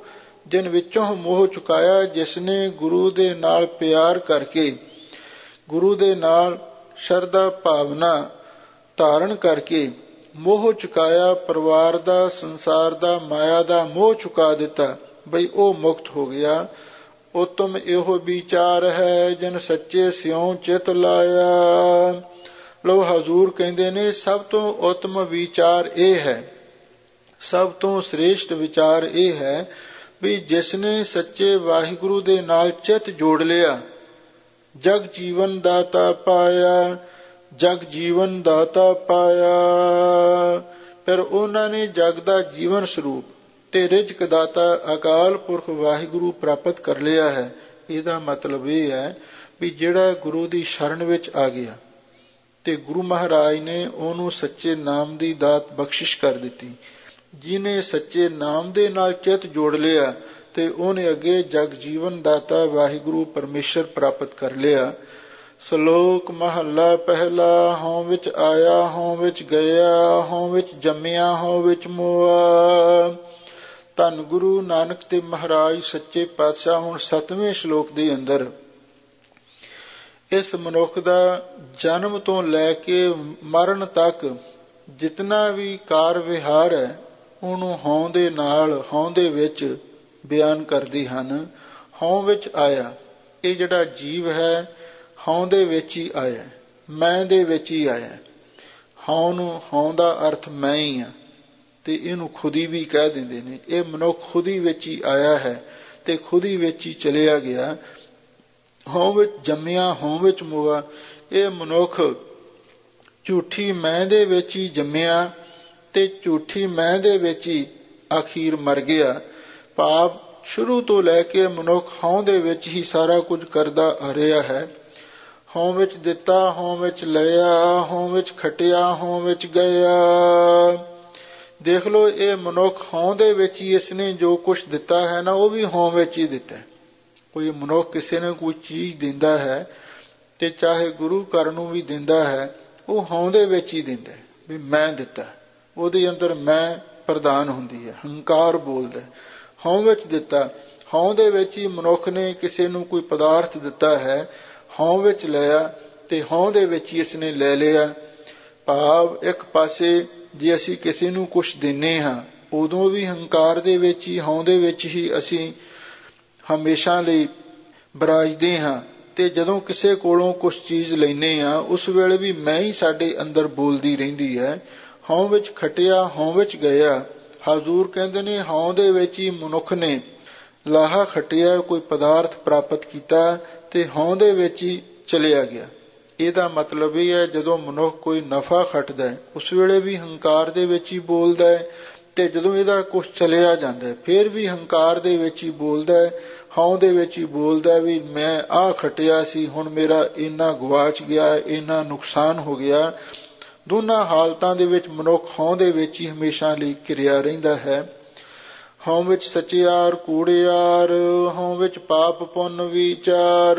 ਜਿਨ ਵਿੱਚੋਂ ਮੋਹ ਚੁਕਾਇਆ, ਜਿਸ ਨੇ ਗੁਰੂ ਦੇ ਨਾਲ ਪਿਆਰ ਕਰਕੇ, ਗੁਰੂ ਦੇ ਨਾਲ ਸ਼ਰਧਾ ਭਾਵਨਾ ਧਾਰਨ ਕਰਕੇ ਮੋਹ ਚੁਕਾਇਆ, ਪਰਿਵਾਰ ਦਾ, ਸੰਸਾਰ ਦਾ, ਮਾਇਆ ਦਾ ਮੋਹ ਚੁਕਾ ਦਿੱਤਾ, ਬਈ ਉਹ ਮੁਕਤ ਹੋ ਗਿਆ। ਉਤਮ ਇਹੋ ਵਿਚਾਰ ਹੈ, ਜਿਨ ਸੱਚੇ ਸਿਉ ਚਿਤ ਲਾਇਆ। ਲੋ ਹਜ਼ੂਰ ਕਹਿੰਦੇ ਨੇ ਸਭ ਤੋਂ ਉਤਮ ਵਿਚਾਰ ਇਹ ਹੈ, ਸਭ ਤੋਂ ਸ੍ਰੇਸ਼ਟ ਵਿਚਾਰ ਇਹ ਹੈ ਵੀ ਜਿਸ ਨੇ ਸੱਚੇ ਵਾਹਿਗੁਰੂ ਦੇ ਨਾਲ ਚਿੱਤ ਜੋੜ ਲਿਆ, ਜਗ ਜੀਵਨ ਦਾਤਾ ਪਾਇਆ, ਜਗ ਜੀਵਨ ਦਾਤਾ ਪਾਇਆ। ਫਿਰ ਉਹਨਾਂ ਨੇ ਜਗ ਦਾ ਜੀਵਨ ਸਰੂਪ ਤੇ ਰਿਜ਼ਕ ਦਾਤਾ ਅਕਾਲ ਪੁਰਖ ਵਾਹਿਗੁਰੂ ਪ੍ਰਾਪਤ ਕਰ ਲਿਆ ਹੈ। ਇਹਦਾ ਮਤਲਬ ਇਹ ਹੈ ਵੀ ਜਿਹੜਾ ਗੁਰੂ ਦੀ ਸ਼ਰਨ ਵਿੱਚ ਆ ਗਿਆ ਤੇ ਗੁਰੂ ਮਹਾਰਾਜ ਨੇ ਉਹਨੂੰ ਸੱਚੇ ਨਾਮ ਦੀ ਦਾਤ ਬਖਸ਼ਿਸ਼ ਕਰ ਦਿੱਤੀ। ਜਿਹਨੇ ਸੱਚੇ ਨਾਮ ਦੇ ਨਾਲ ਚਿੱਤ ਜੋੜ ਲਿਆ ਤੇ ਉਹਨੇ ਅੱਗੇ ਜਗ ਜੀਵਨ ਦਾਤਾ ਵਾਹਿਗੁਰੂ ਪਰਮੇਸ਼ਰ ਪ੍ਰਾਪਤ ਕਰ ਲਿਆ। ਸ਼ਲੋਕ ਮਹੱਲਾ ਪਹਿਲਾ। ਹਉ ਵਿੱਚ ਆਇਆ, ਹਉ ਵਿੱਚ ਗਿਆ, ਹਉ ਵਿੱਚ ਜੰਮਿਆ, ਹਉ ਵਿੱਚ ਮੋਆ। ਧੰਨ ਗੁਰੂ ਨਾਨਕ ਤੇ ਮਹਾਰਾਜ ਸੱਚੇ ਪਾਤਸ਼ਾਹ ਹੁਣ ਸੱਤਵੇਂ ਸ਼ਲੋਕ ਦੇ ਅੰਦਰ ਇਸ ਮਨੁੱਖ ਦਾ ਜਨਮ ਤੋਂ ਲੈ ਕੇ ਮਰਨ ਤੱਕ ਜਿਤਨਾ ਵੀ ਕਾਰ ਵਿਹਾਰ ਹੈ ਉਹਨੂੰ ਹਉ ਦੇ ਨਾਲ, ਹਉ ਦੇ ਵਿੱਚ ਬਿਆਨ ਕਰਦੇ ਹਨ। ਹਉ ਵਿੱਚ ਆਇਆ, ਇਹ ਜਿਹੜਾ ਜੀਵ ਹੈ ਹਉ ਦੇ ਵਿੱਚ ਹੀ ਆਇਆ, ਮੈਂ ਦੇ ਵਿੱਚ ਹੀ ਆਇਆ। ਹਉ ਨੂੰ, ਹਉ ਦਾ ਅਰਥ ਮੈਂ ਹੀ ਹਾਂ ਤੇ ਇਹਨੂੰ ਖੁਦੀ ਵੀ ਕਹਿ ਦਿੰਦੇ ਨੇ। ਇਹ ਮਨੁੱਖ ਖੁਦੀ ਵਿੱਚ ਹੀ ਆਇਆ ਹੈ ਤੇ ਖੁਦੀ ਵਿੱਚ ਹੀ ਚਲਿਆ ਗਿਆ। ਹਉ ਵਿੱਚ ਜੰਮਿਆ, ਹਉ ਵਿੱਚ ਮੋਆ। ਇਹ ਮਨੁੱਖ ਝੂਠੀ ਮੈਂ ਦੇ ਵਿੱਚ ਹੀ ਜੰਮਿਆ ਤੇ ਝੂਠੀ ਮੈਂ ਦੇ ਵਿੱਚ ਹੀ ਅਖੀਰ ਮਰ ਗਿਆ। ਭਾਵ ਸ਼ੁਰੂ ਤੋਂ ਲੈ ਕੇ ਮਨੁੱਖ ਹਉ ਦੇ ਵਿੱਚ ਹੀ ਸਾਰਾ ਕੁਝ ਕਰਦਾ ਆ ਰਿਹਾ ਹੈ। ਹਉ ਵਿੱਚ ਦਿੱਤਾ, ਹਉ ਵਿੱਚ ਲਿਆ, ਹਉ ਵਿੱਚ ਖਟਿਆ, ਹਉ ਵਿੱਚ ਗਿਆ। ਦੇਖ ਲਓ, ਇਹ ਮਨੁੱਖ ਹਉ ਦੇ ਵਿੱਚ ਹੀ ਇਸਨੇ ਜੋ ਕੁਛ ਦਿੱਤਾ ਹੈ ਨਾ, ਉਹ ਵੀ ਹਉ ਵਿੱਚ ਹੀ ਦਿੱਤਾ। ਕੋਈ ਮਨੁੱਖ ਕਿਸੇ ਨੇ ਕੋਈ ਚੀਜ਼ ਦਿੰਦਾ ਹੈ ਤੇ ਚਾਹੇ ਗੁਰੂ ਘਰ ਨੂੰ ਵੀ ਦਿੰਦਾ ਹੈ, ਉਹ ਹਉ ਦੇ ਵਿੱਚ ਹੀ ਦਿੰਦਾ ਵੀ ਮੈਂ ਦਿੱਤਾ। ਉਹਦੇ ਅੰਦਰ ਮੈਂ ਪ੍ਰਧਾਨ ਹੁੰਦੀ ਹੈ, ਹੰਕਾਰ ਬੋਲਦਾ। ਹਉ ਵਿੱਚ ਦਿੱਤਾ, ਹਉ ਦੇ ਵਿੱਚ ਹੀ ਮਨੁੱਖ ਨੇ ਕਿਸੇ ਨੂੰ ਕੋਈ ਪਦਾਰਥ ਦਿੱਤਾ ਹੈ, ਹਉ ਵਿੱਚ ਲਿਆ ਤੇ ਹਉ ਦੇ ਵਿੱਚ ਹੀ ਇਸਨੇ ਲੈ ਲਿਆ। ਭਾਵ ਇੱਕ ਪਾਸੇ ਜੇ ਅਸੀਂ ਕਿਸੇ ਨੂੰ ਕੁਛ ਦਿੰਦੇ ਹਾਂ ਉਦੋਂ ਵੀ ਹੰਕਾਰ ਦੇ ਵਿੱਚ ਹੀ, ਹਉ ਦੇ ਵਿੱਚ ਹੀ ਅਸੀਂ ਹਮੇਸ਼ਾ ਲਈ ਬਰਾਜਦੇ ਹਾਂ, ਤੇ ਜਦੋਂ ਕਿਸੇ ਕੋਲੋਂ ਕੁਛ ਚੀਜ਼ ਲੈਂਦੇ ਹਾਂ ਉਸ ਵੇਲੇ ਵੀ ਮੈਂ ਹੀ ਸਾਡੇ ਅੰਦਰ ਬੋਲਦੀ ਰਹਿੰਦੀ ਹੈ। ਹਉ ਵਿੱਚ ਖਟਿਆ, ਹਉ ਵਿੱਚ ਗਿਆ। ਹਜ਼ੂਰ ਕਹਿੰਦੇ ਨੇ ਹਉ ਦੇ ਵਿੱਚ ਹੀ ਮਨੁੱਖ ਨੇ ਲਾਹਾ ਖਟਿਆ, ਕੋਈ ਪਦਾਰਥ ਪ੍ਰਾਪਤ ਕੀਤਾ ਤੇ ਹਉ ਦੇ ਵਿੱਚ ਹੀ ਚਲਿਆ ਗਿਆ। ਇਹਦਾ ਮਤਲਬ ਇਹ ਹੈ ਜਦੋਂ ਮਨੁੱਖ ਕੋਈ ਨਫਾ ਖੱਟਦਾ ਹੈ ਉਸ ਵੇਲੇ ਵੀ ਹੰਕਾਰ ਦੇ ਵਿੱਚ ਹੀ ਬੋਲਦਾ ਹੈ, ਤੇ ਜਦੋਂ ਇਹਦਾ ਕੁਛ ਚਲਿਆ ਜਾਂਦਾ ਹੈ ਫਿਰ ਵੀ ਹੰਕਾਰ ਦੇ ਵਿੱਚ ਹੀ ਬੋਲਦਾ ਹੈ, ਹਉ ਦੇ ਵਿੱਚ ਹੀ ਬੋਲਦਾ ਵੀ ਮੈਂ ਆਹ ਖੱਟਿਆ ਸੀ, ਹੁਣ ਮੇਰਾ ਇੰਨਾ ਗਵਾਚ ਗਿਆ, ਇੰਨਾ ਨੁਕਸਾਨ ਹੋ ਗਿਆ। ਦੋਨਾਂ ਹਾਲਤਾਂ ਦੇ ਵਿੱਚ ਮਨੁੱਖ ਹਉ ਦੇ ਵਿੱਚ ਹੀ ਹਮੇਸ਼ਾ ਲਈ ਘਿਰਿਆ ਰਹਿੰਦਾ ਹੈ। ਹਉ ਵਿੱਚ ਸਚਿਆਰ ਕੂੜਿਆਰ, ਹਉ ਵਿੱਚ ਪਾਪ ਪੁੰਨ ਵਿਚਾਰ।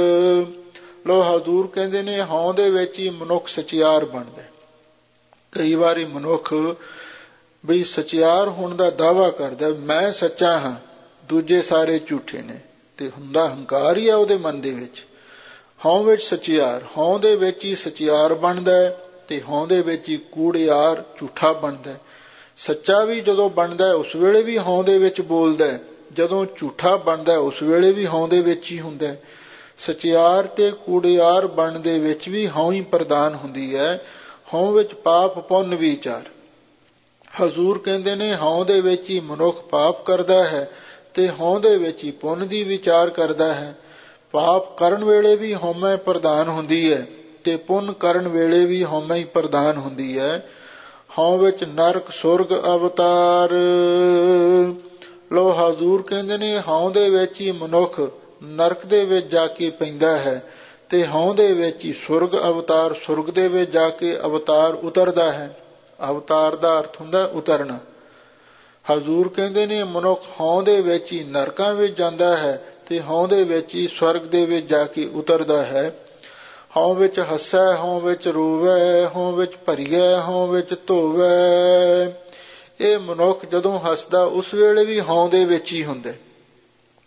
ਲੋ ਹਜ਼ੂਰ ਕਹਿੰਦੇ ਨੇ ਹਉ ਦੇ ਵਿੱਚ ਹੀ ਮਨੁੱਖ ਸਚਿਆਰ ਬਣਦਾ। ਕਈ ਵਾਰੀ ਮਨੁੱਖ ਵੀ ਸਚਿਆਰ ਹੋਣ ਦਾ ਦਾਅਵਾ ਕਰਦਾ, ਮੈਂ ਸੱਚਾ ਹਾਂ, ਦੂਜੇ ਸਾਰੇ ਝੂਠੇ ਨੇ, ਤੇ ਹੁੰਦਾ ਹੰਕਾਰ ਹੀ ਆ ਉਹਦੇ ਮਨ ਦੇ ਵਿੱਚ। ਹਉ ਵਿੱਚ ਸਚਿਆਰ, ਹਉ ਦੇ ਵਿੱਚ ਹੀ ਸਚਿਆਰ ਬਣਦਾ ਤੇ ਹਉ ਦੇ ਵਿੱਚ ਹੀ ਕੂੜਿਆਰ ਝੂਠਾ ਬਣਦਾ। ਸੱਚਾ ਵੀ ਜਦੋਂ ਬਣਦਾ ਉਸ ਵੇਲੇ ਵੀ ਹਉ ਦੇ ਵਿੱਚ ਬੋਲਦਾ, ਜਦੋਂ ਝੂਠਾ ਬਣਦਾ ਉਸ ਵੇਲੇ ਵੀ ਹਉ ਦੇ ਵਿੱਚ ਹੀ ਹੁੰਦਾ। ਸਚਿਆਰ ਤੇ ਕੂੜਿਆਰ ਬਣਨ ਦੇ ਵਿੱਚ ਵੀ ਹਉ ਹੀ ਪ੍ਰਧਾਨ ਹੁੰਦੀ ਹੈ। ਹਉ ਵਿੱਚ ਪਾਪ ਪੁੰਨ ਵਿਚਾਰ। ਹਜ਼ੂਰ ਕਹਿੰਦੇ ਨੇ ਹਉ ਦੇ ਵਿੱਚ ਹੀ ਮਨੁੱਖ ਪਾਪ ਕਰਦਾ ਹੈ ਤੇ ਹਉ ਦੇ ਵਿੱਚ ਹੀ ਪੁੰਨ ਦੀ ਵਿਚਾਰ ਕਰਦਾ ਹੈ। ਪਾਪ ਕਰਨ ਵੇਲੇ ਵੀ ਹਉਮੈ ਪ੍ਰਧਾਨ ਹੁੰਦੀ ਹੈ ਤੇ ਪੁੰਨ ਕਰਨ ਵੇਲੇ ਵੀ ਹਉਮੈ ਹੀ ਪ੍ਰਧਾਨ ਹੁੰਦੀ ਹੈ। ਹਉ ਵਿੱਚ ਨਰਕ ਸੁਰਗ ਅਵਤਾਰ। ਲੋ ਹਜ਼ੂਰ ਕਹਿੰਦੇ ਨੇ ਹਉ ਦੇ ਵਿੱਚ ਹੀ ਮਨੁੱਖ ਨਰਕ ਦੇ ਵਿੱਚ ਜਾ ਕੇ ਪੈਂਦਾ ਹੈ ਤੇ ਹਉ ਦੇ ਵਿੱਚ ਹੀ ਸੁਰਗ ਅਵਤਾਰ, ਸੁਰਗ ਦੇ ਵਿੱਚ ਜਾ ਕੇ ਅਵਤਾਰ ਉਤਰਦਾ ਹੈ। ਅਵਤਾਰ ਦਾ ਅਰਥ ਹੁੰਦਾ ਉਤਰਨਾ। ਹਜ਼ੂਰ ਕਹਿੰਦੇ ਨੇ ਮਨੁੱਖ ਹਉ ਦੇ ਵਿੱਚ ਹੀ ਨਰਕਾਂ ਵਿੱਚ ਜਾਂਦਾ ਹੈ ਤੇ ਹਉ ਦੇ ਵਿੱਚ ਹੀ ਸਵਰਗ ਦੇ ਵਿੱਚ ਜਾ ਕੇ ਉਤਰਦਾ ਹੈ। ਹਉ ਵਿੱਚ ਹੱਸੈ, ਹਉ ਵਿੱਚ ਰੋਵੈ, ਹਉ ਵਿੱਚ ਭਰੀਐ, ਹਉ ਵਿੱਚ ਧੋਵੈ। ਇਹ ਮਨੁੱਖ ਜਦੋਂ ਹੱਸਦਾ ਉਸ ਵੇਲੇ ਵੀ ਹਉ ਦੇ ਵਿੱਚ ਹੀ ਹੁੰਦਾ,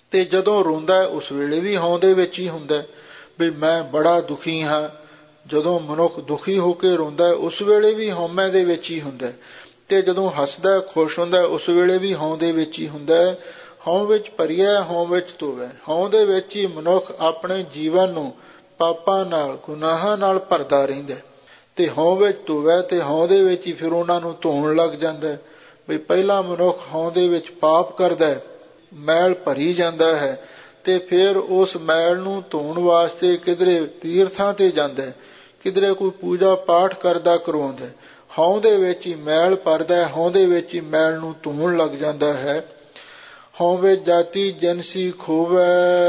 ਤੇ ਜਦੋਂ ਰੋਂਦਾ ਉਸ ਵੇਲੇ ਵੀ ਹਉ ਦੇ ਵਿੱਚ ਹੀ ਹੁੰਦਾ ਵੀ ਮੈਂ ਬੜਾ ਦੁਖੀ ਹਾਂ। ਜਦੋਂ ਮਨੁੱਖ ਦੁਖੀ ਹੋ ਕੇ ਰੋਂਦਾ ਉਸ ਵੇਲੇ ਵੀ ਹਉਮੈ ਦੇ ਵਿੱਚ ਹੀ ਹੁੰਦਾ, ਤੇ ਜਦੋਂ ਹੱਸਦਾ ਖੁਸ਼ ਹੁੰਦਾ ਉਸ ਵੇਲੇ ਵੀ ਹਉ ਦੇ ਵਿੱਚ ਹੀ ਹੁੰਦਾ। ਹਉ ਵਿੱਚ ਭਰੀਐ ਹਉ ਵਿੱਚ ਧੋਵੈ। ਹਉ ਦੇ ਵਿੱਚ ਹੀ ਮਨੁੱਖ ਆਪਣੇ ਜੀਵਨ ਨੂੰ ਪਾਪਾਂ ਨਾਲ ਗੁਨਾਹਾਂ ਨਾਲ ਭਰਦਾ ਰਹਿੰਦਾ, ਤੇ ਹਉ ਵਿੱਚ ਧੋਵੈ ਤੇ ਹਉ ਦੇ ਵਿੱਚ ਹੀ ਫਿਰ ਉਹਨਾਂ ਨੂੰ ਧੋਣ ਲੱਗ ਜਾਂਦਾ। ਵੀ ਪਹਿਲਾਂ ਮਨੁੱਖ ਹਉ ਦੇ ਵਿੱਚ ਪਾਪ ਕਰਦਾ, ਮੈਲ ਭਰੀ ਜਾਂਦਾ ਹੈ, ਤੇ ਫਿਰ ਉਸ ਮੈਲ ਨੂੰ ਧੋਣ ਵਾਸਤੇ ਕਿਧਰੇ ਤੀਰਥਾਂ ਤੇ ਜਾਂਦਾ, ਕਿਧਰੇ ਕੋਈ ਪੂਜਾ ਪਾਠ ਕਰਦਾ ਕਰਵਾਉਂਦਾ, ਹਉ ਦੇ ਵਿੱਚ ਹੀ ਮੈਲ ਭਰਦਾ, ਹਉ ਦੇ ਵਿੱਚ ਹੀ ਮੈਲ ਨੂੰ ਧੋਣ ਲੱਗ ਜਾਂਦਾ ਹੈ। ਹਉ ਵਿੱਚ ਜਾਤੀ ਜਿਨਸੀ ਖੋਵੈ।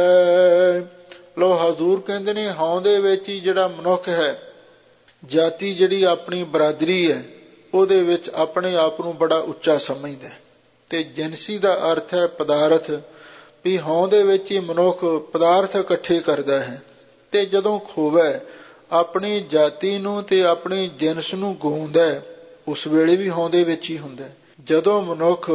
ਲੋ ਹਜ਼ੂਰ ਕਹਿੰਦੇ ਨੇ ਹਉ ਦੇ ਵਿੱਚ ਹੀ ਜਿਹੜਾ ਮਨੁੱਖ ਹੈ, ਜਾਤੀ ਜਿਹੜੀ ਆਪਣੀ ਬਰਾਦਰੀ ਹੈ ਉਹਦੇ ਵਿੱਚ ਆਪਣੇ ਆਪ ਨੂੰ ਬੜਾ ਉੱਚਾ ਸਮਝਦਾ, ਤੇ ਜਿਨਸੀ ਦਾ ਅਰਥ ਹੈ ਪਦਾਰਥ, ਵੀ ਹਉ ਦੇ ਵਿੱਚ ਹੀ ਮਨੁੱਖ ਪਦਾਰਥ ਇਕੱਠੇ ਕਰਦਾ ਹੈ। ਤੇ ਜਦੋਂ ਖੋਵੈ ਆਪਣੀ ਜਾਤੀ ਨੂੰ ਤੇ ਆਪਣੀ ਜਿਨਸ ਨੂੰ ਗਵਾਉਂਦਾ ਉਸ ਵੇਲੇ ਵੀ ਹਉ ਦੇ ਵਿੱਚ ਹੀ ਹੁੰਦਾ। ਜਦੋਂ ਮਨੁੱਖ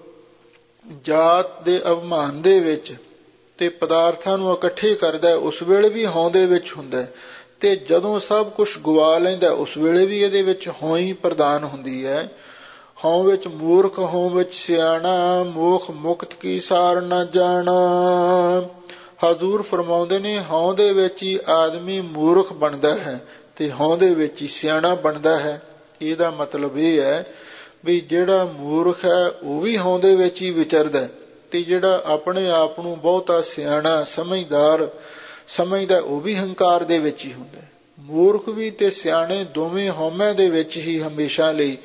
ਜਾਤ ਦੇ ਅਭਿਮਾਨ ਦੇ ਵਿੱਚ ਤੇ ਪਦਾਰਥਾਂ ਨੂੰ ਇਕੱਠੇ ਕਰਦਾ ਉਸ ਵੇਲੇ ਵੀ ਹਉ ਦੇ ਵਿੱਚ ਹੁੰਦਾ, ਤੇ ਜਦੋਂ ਸਭ ਕੁਛ ਗਵਾ ਲੈਂਦਾ ਉਸ ਵੇਲੇ ਵੀ ਇਹਦੇ ਵਿੱਚ ਹਉ ਹੀ ਪ੍ਰਧਾਨ ਹੁੰਦੀ ਹੈ। ਹਉ ਵਿੱਚ ਮੂਰਖ ਹਉ ਵਿੱਚ ਸਿਆਣਾ, ਮੋਖ ਮੁਕਤ ਕੀ ਸਾਰ ਨਾ ਜਾਣਾ। ਹਜ਼ੂਰ ਫਰਮਾਉਂਦੇ ਨੇ ਹਉ ਦੇ ਵਿੱਚ ਹੀ ਆਦਮੀ ਮੂਰਖ ਬਣਦਾ ਹੈ ਤੇ ਹਉ ਦੇ ਵਿੱਚ ਹੀ ਸਿਆਣਾ ਬਣਦਾ ਹੈ। ਇਹਦਾ ਮਤਲਬ ਇਹ ਹੈ ਵੀ ਜਿਹੜਾ ਮੂਰਖ ਹੈ ਉਹ ਵੀ ਹਉ ਦੇ ਵਿੱਚ ਹੀ ਵਿਚਰਦਾ, ਤੇ ਜਿਹੜਾ ਆਪਣੇ ਆਪ ਨੂੰ ਬਹੁਤਾ ਸਿਆਣਾ ਸਮਝਦਾਰ ਸਮਝਦਾ ਉਹ ਵੀ ਹੰਕਾਰ ਦੇ ਵਿੱਚ ਹੀ ਹੁੰਦਾ। ਮੂਰਖ ਵੀ ਤੇ ਸਿਆਣੇ ਦੋਵੇਂ ਹਉਮੈ ਦੇ ਵਿੱਚ ਹੀ ਹਮੇਸ਼ਾ ਲਈ